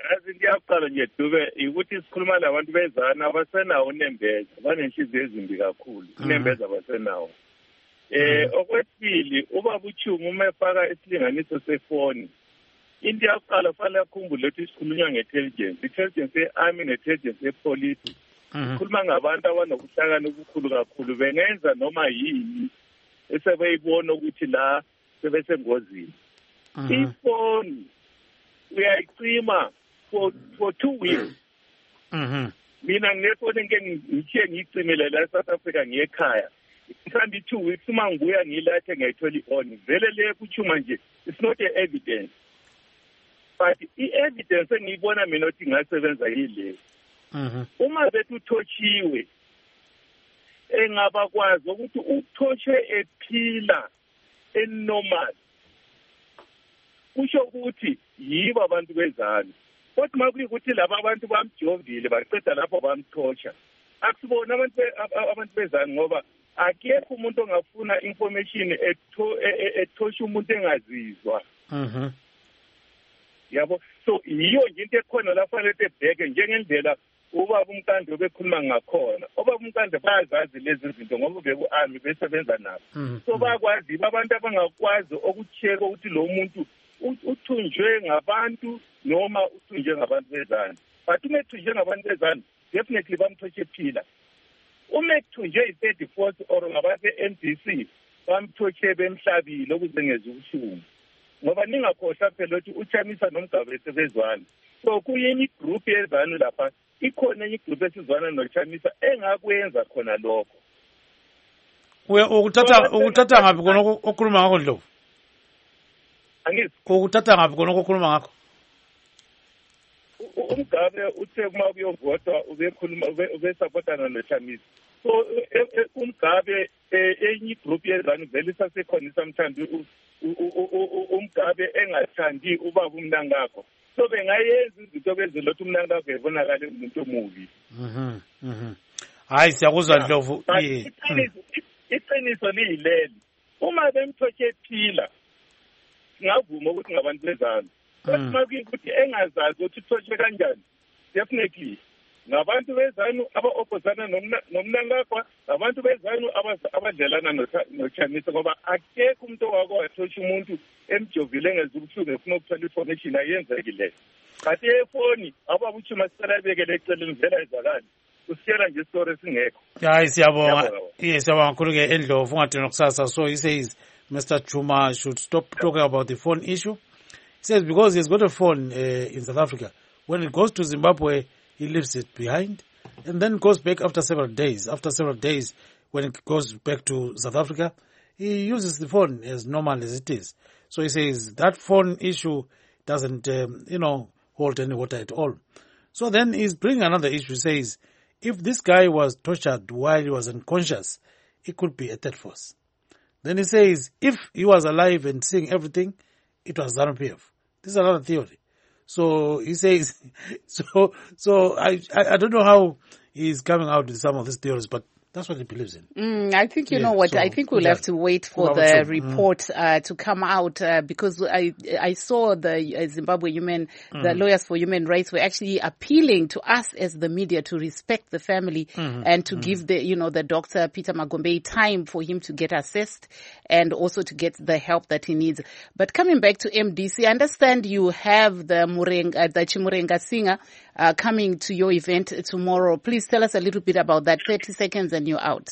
azi ngiyaqala nje Dube ukuthi sikhuluma labantu bezana abasenawo unembeza banenhliziyo ezimbi kakhulu unembeza abasenawo eh okwesibili ubaba uChungu uma efaka isilinganiso sefoni into yaqala fanele akhumbule ukuthi sikhulunywa nge-intelligence intelligence ye-army ne-intelligence ye-police sikhuluma ngabantu abanokuhlakana okukhulu kakhulu bengenza noma yini esebeyibona ukuthi la sebesengozini ifoni uyayicima for for two weeks mina nginefoni ngeke ngithe ngiyicimele la South Africa ngiyekhaya mhlambi two weeks uma ngibuya ngilathe ngiyayithola i-on vele le kuchuma nje it's not a evidence but i-evidence engiyibona mina ukuthi ngasebenza yile uma bethu uthotshiwe engabakwazi ukuthi uthoshwe ephila enormal kusho ukuthi yibo abantu bezana kodwa makuyikuthi laba abantu bamjovile baqeda lapho bamthosha akusibona abantu abantu bezana ngoba akekho umuntu ongafuna information ethosha umuntu engazizwa mhm yabo so yiyo nje into ekhona la fanele ebheke njengendlela ubaba uMkando bekhuluma ngakhona obaba uMkando bayazazi lezi zinto ngoba beku army besebenza nabo so bayakwazi abantu abangakwazi ukucheka ukuthi lo muntu uthunjwe ngabantu noma uthunjwe ngabantu bezana but uma ethunjwe ngabantu bezana definitely bamthoshe ephila uma ethunjwe i-thirty-fourth or ngabantu e-N D C bamthoshe bemhlabile ukuze ngeze ubuhlungu ngoba ningakhohlwa phela ukuthi uChamisa noMgaba esebezwana so kuyini igroup yezanu lapha ikhona enye igroup esizwana noChamisa engakwenza khona lokho
uya ukuthatha ukuthatha ngapi khona okhuluma ngakho Ndlovu
angithi
ukuthatha ngapi khona okhuluma ngakho
uMgabe uthe kuma kuyovotwa ubekhuluma ube supportana noChamisa so uMgabe enye igroup yezanu vele isasekhona isamthanda uMgabe engathandi ubaba uMnangagwa so bengayenza izinto bezilothi uMnangagwa ebonakala umuntu omubi
mhm mhm hayi siyakuzwa Ndlovu
iqiniso liyileli uma bemthoshe ephila singavuma ukuthi ngabantu bezana kodwa ukuthi engazazi ukuthi uthoshwe kanjani definitely ngabantu bezanu aba-opposana noMnangagwa ngabantu bezanu abadlelana noChamisa ngoba akekho umuntu owake wathosha umuntu emjovile engeza ubuhlungu efuna ukuthola information ayenzekileyo but efoni ababa uChuma sicela bekele eceleni vele ayizakali usitshela nje story singekho
hayi siyabonga yes siyabonga kakhulu-ke eNdlovu ungathi nokusasa so he says Mister Chuma should stop talking about the phone issue. He says because he's got a phone uh, in South Africa, when it goes to Zimbabwe he leaves it behind and then goes back after several days. After several days, when it goes back to South Africa, he uses the phone as normal as it is. So he says that phone issue doesn't, um, you know, hold any water at all. So then he's bringing another issue. He says, if this guy was tortured while he was unconscious, it could be a third force. Then he says, if he was alive and seeing everything, it was ZANU-P F. This is another theory. So he says, so so I, I I don't know how he's coming out with some of these theories, but that's what he believes in.
Mm, I think, you yeah, know what, so, I think we'll yeah. have to wait for the sure. report mm. uh, to come out uh, because I I saw the uh, Zimbabwe Human, mm. the Lawyers for Human Rights were actually appealing to us as the media to respect the family mm. and to mm. give the, you know, the doctor Peter Magombe time for him to get assessed and also to get the help that he needs. But coming back to M D C, I understand you have the Murenga, the Chimurenga singer uh, coming to your event tomorrow. Please tell us a little bit about that. thirty seconds and you're out.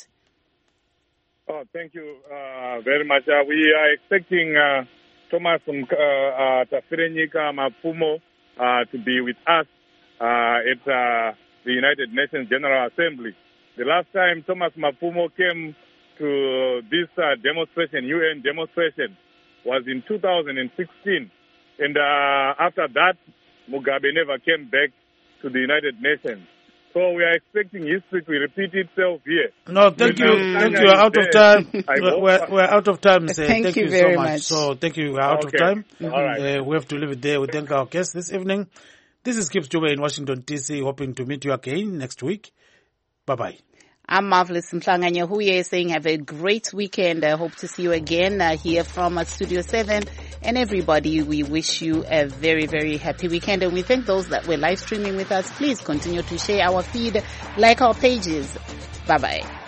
Oh, thank you uh, very much. Uh, we are expecting uh, Thomas um, uh, uh, Tafirenyika Mapfumo uh, to be with us uh, at uh, the United Nations General Assembly. The last time Thomas Mapfumo came to this uh, demonstration, U N demonstration, was in two thousand sixteen. And uh, after that, Mugabe never came back to the United Nations. So we are expecting history to repeat itself here.
No, thank you. Thank you. We're out of time. We're, we're out of time. Sir.
Thank,
thank
you,
you
very
so much.
much.
So thank you. We're out
okay.
of time.
Mm-hmm. All right.
Uh, we have to leave it there. We thank our guests this evening. This is Kip Jube in Washington, D C, hoping to meet you again next week. Bye-bye.
I'm Marvelous Mhlanganya Huye saying have a great weekend. I hope to see you again uh, here from uh, Studio seven. And everybody, we wish you a very, very happy weekend. And we thank those that were live streaming with us. Please continue to share our feed, like our pages. Bye-bye.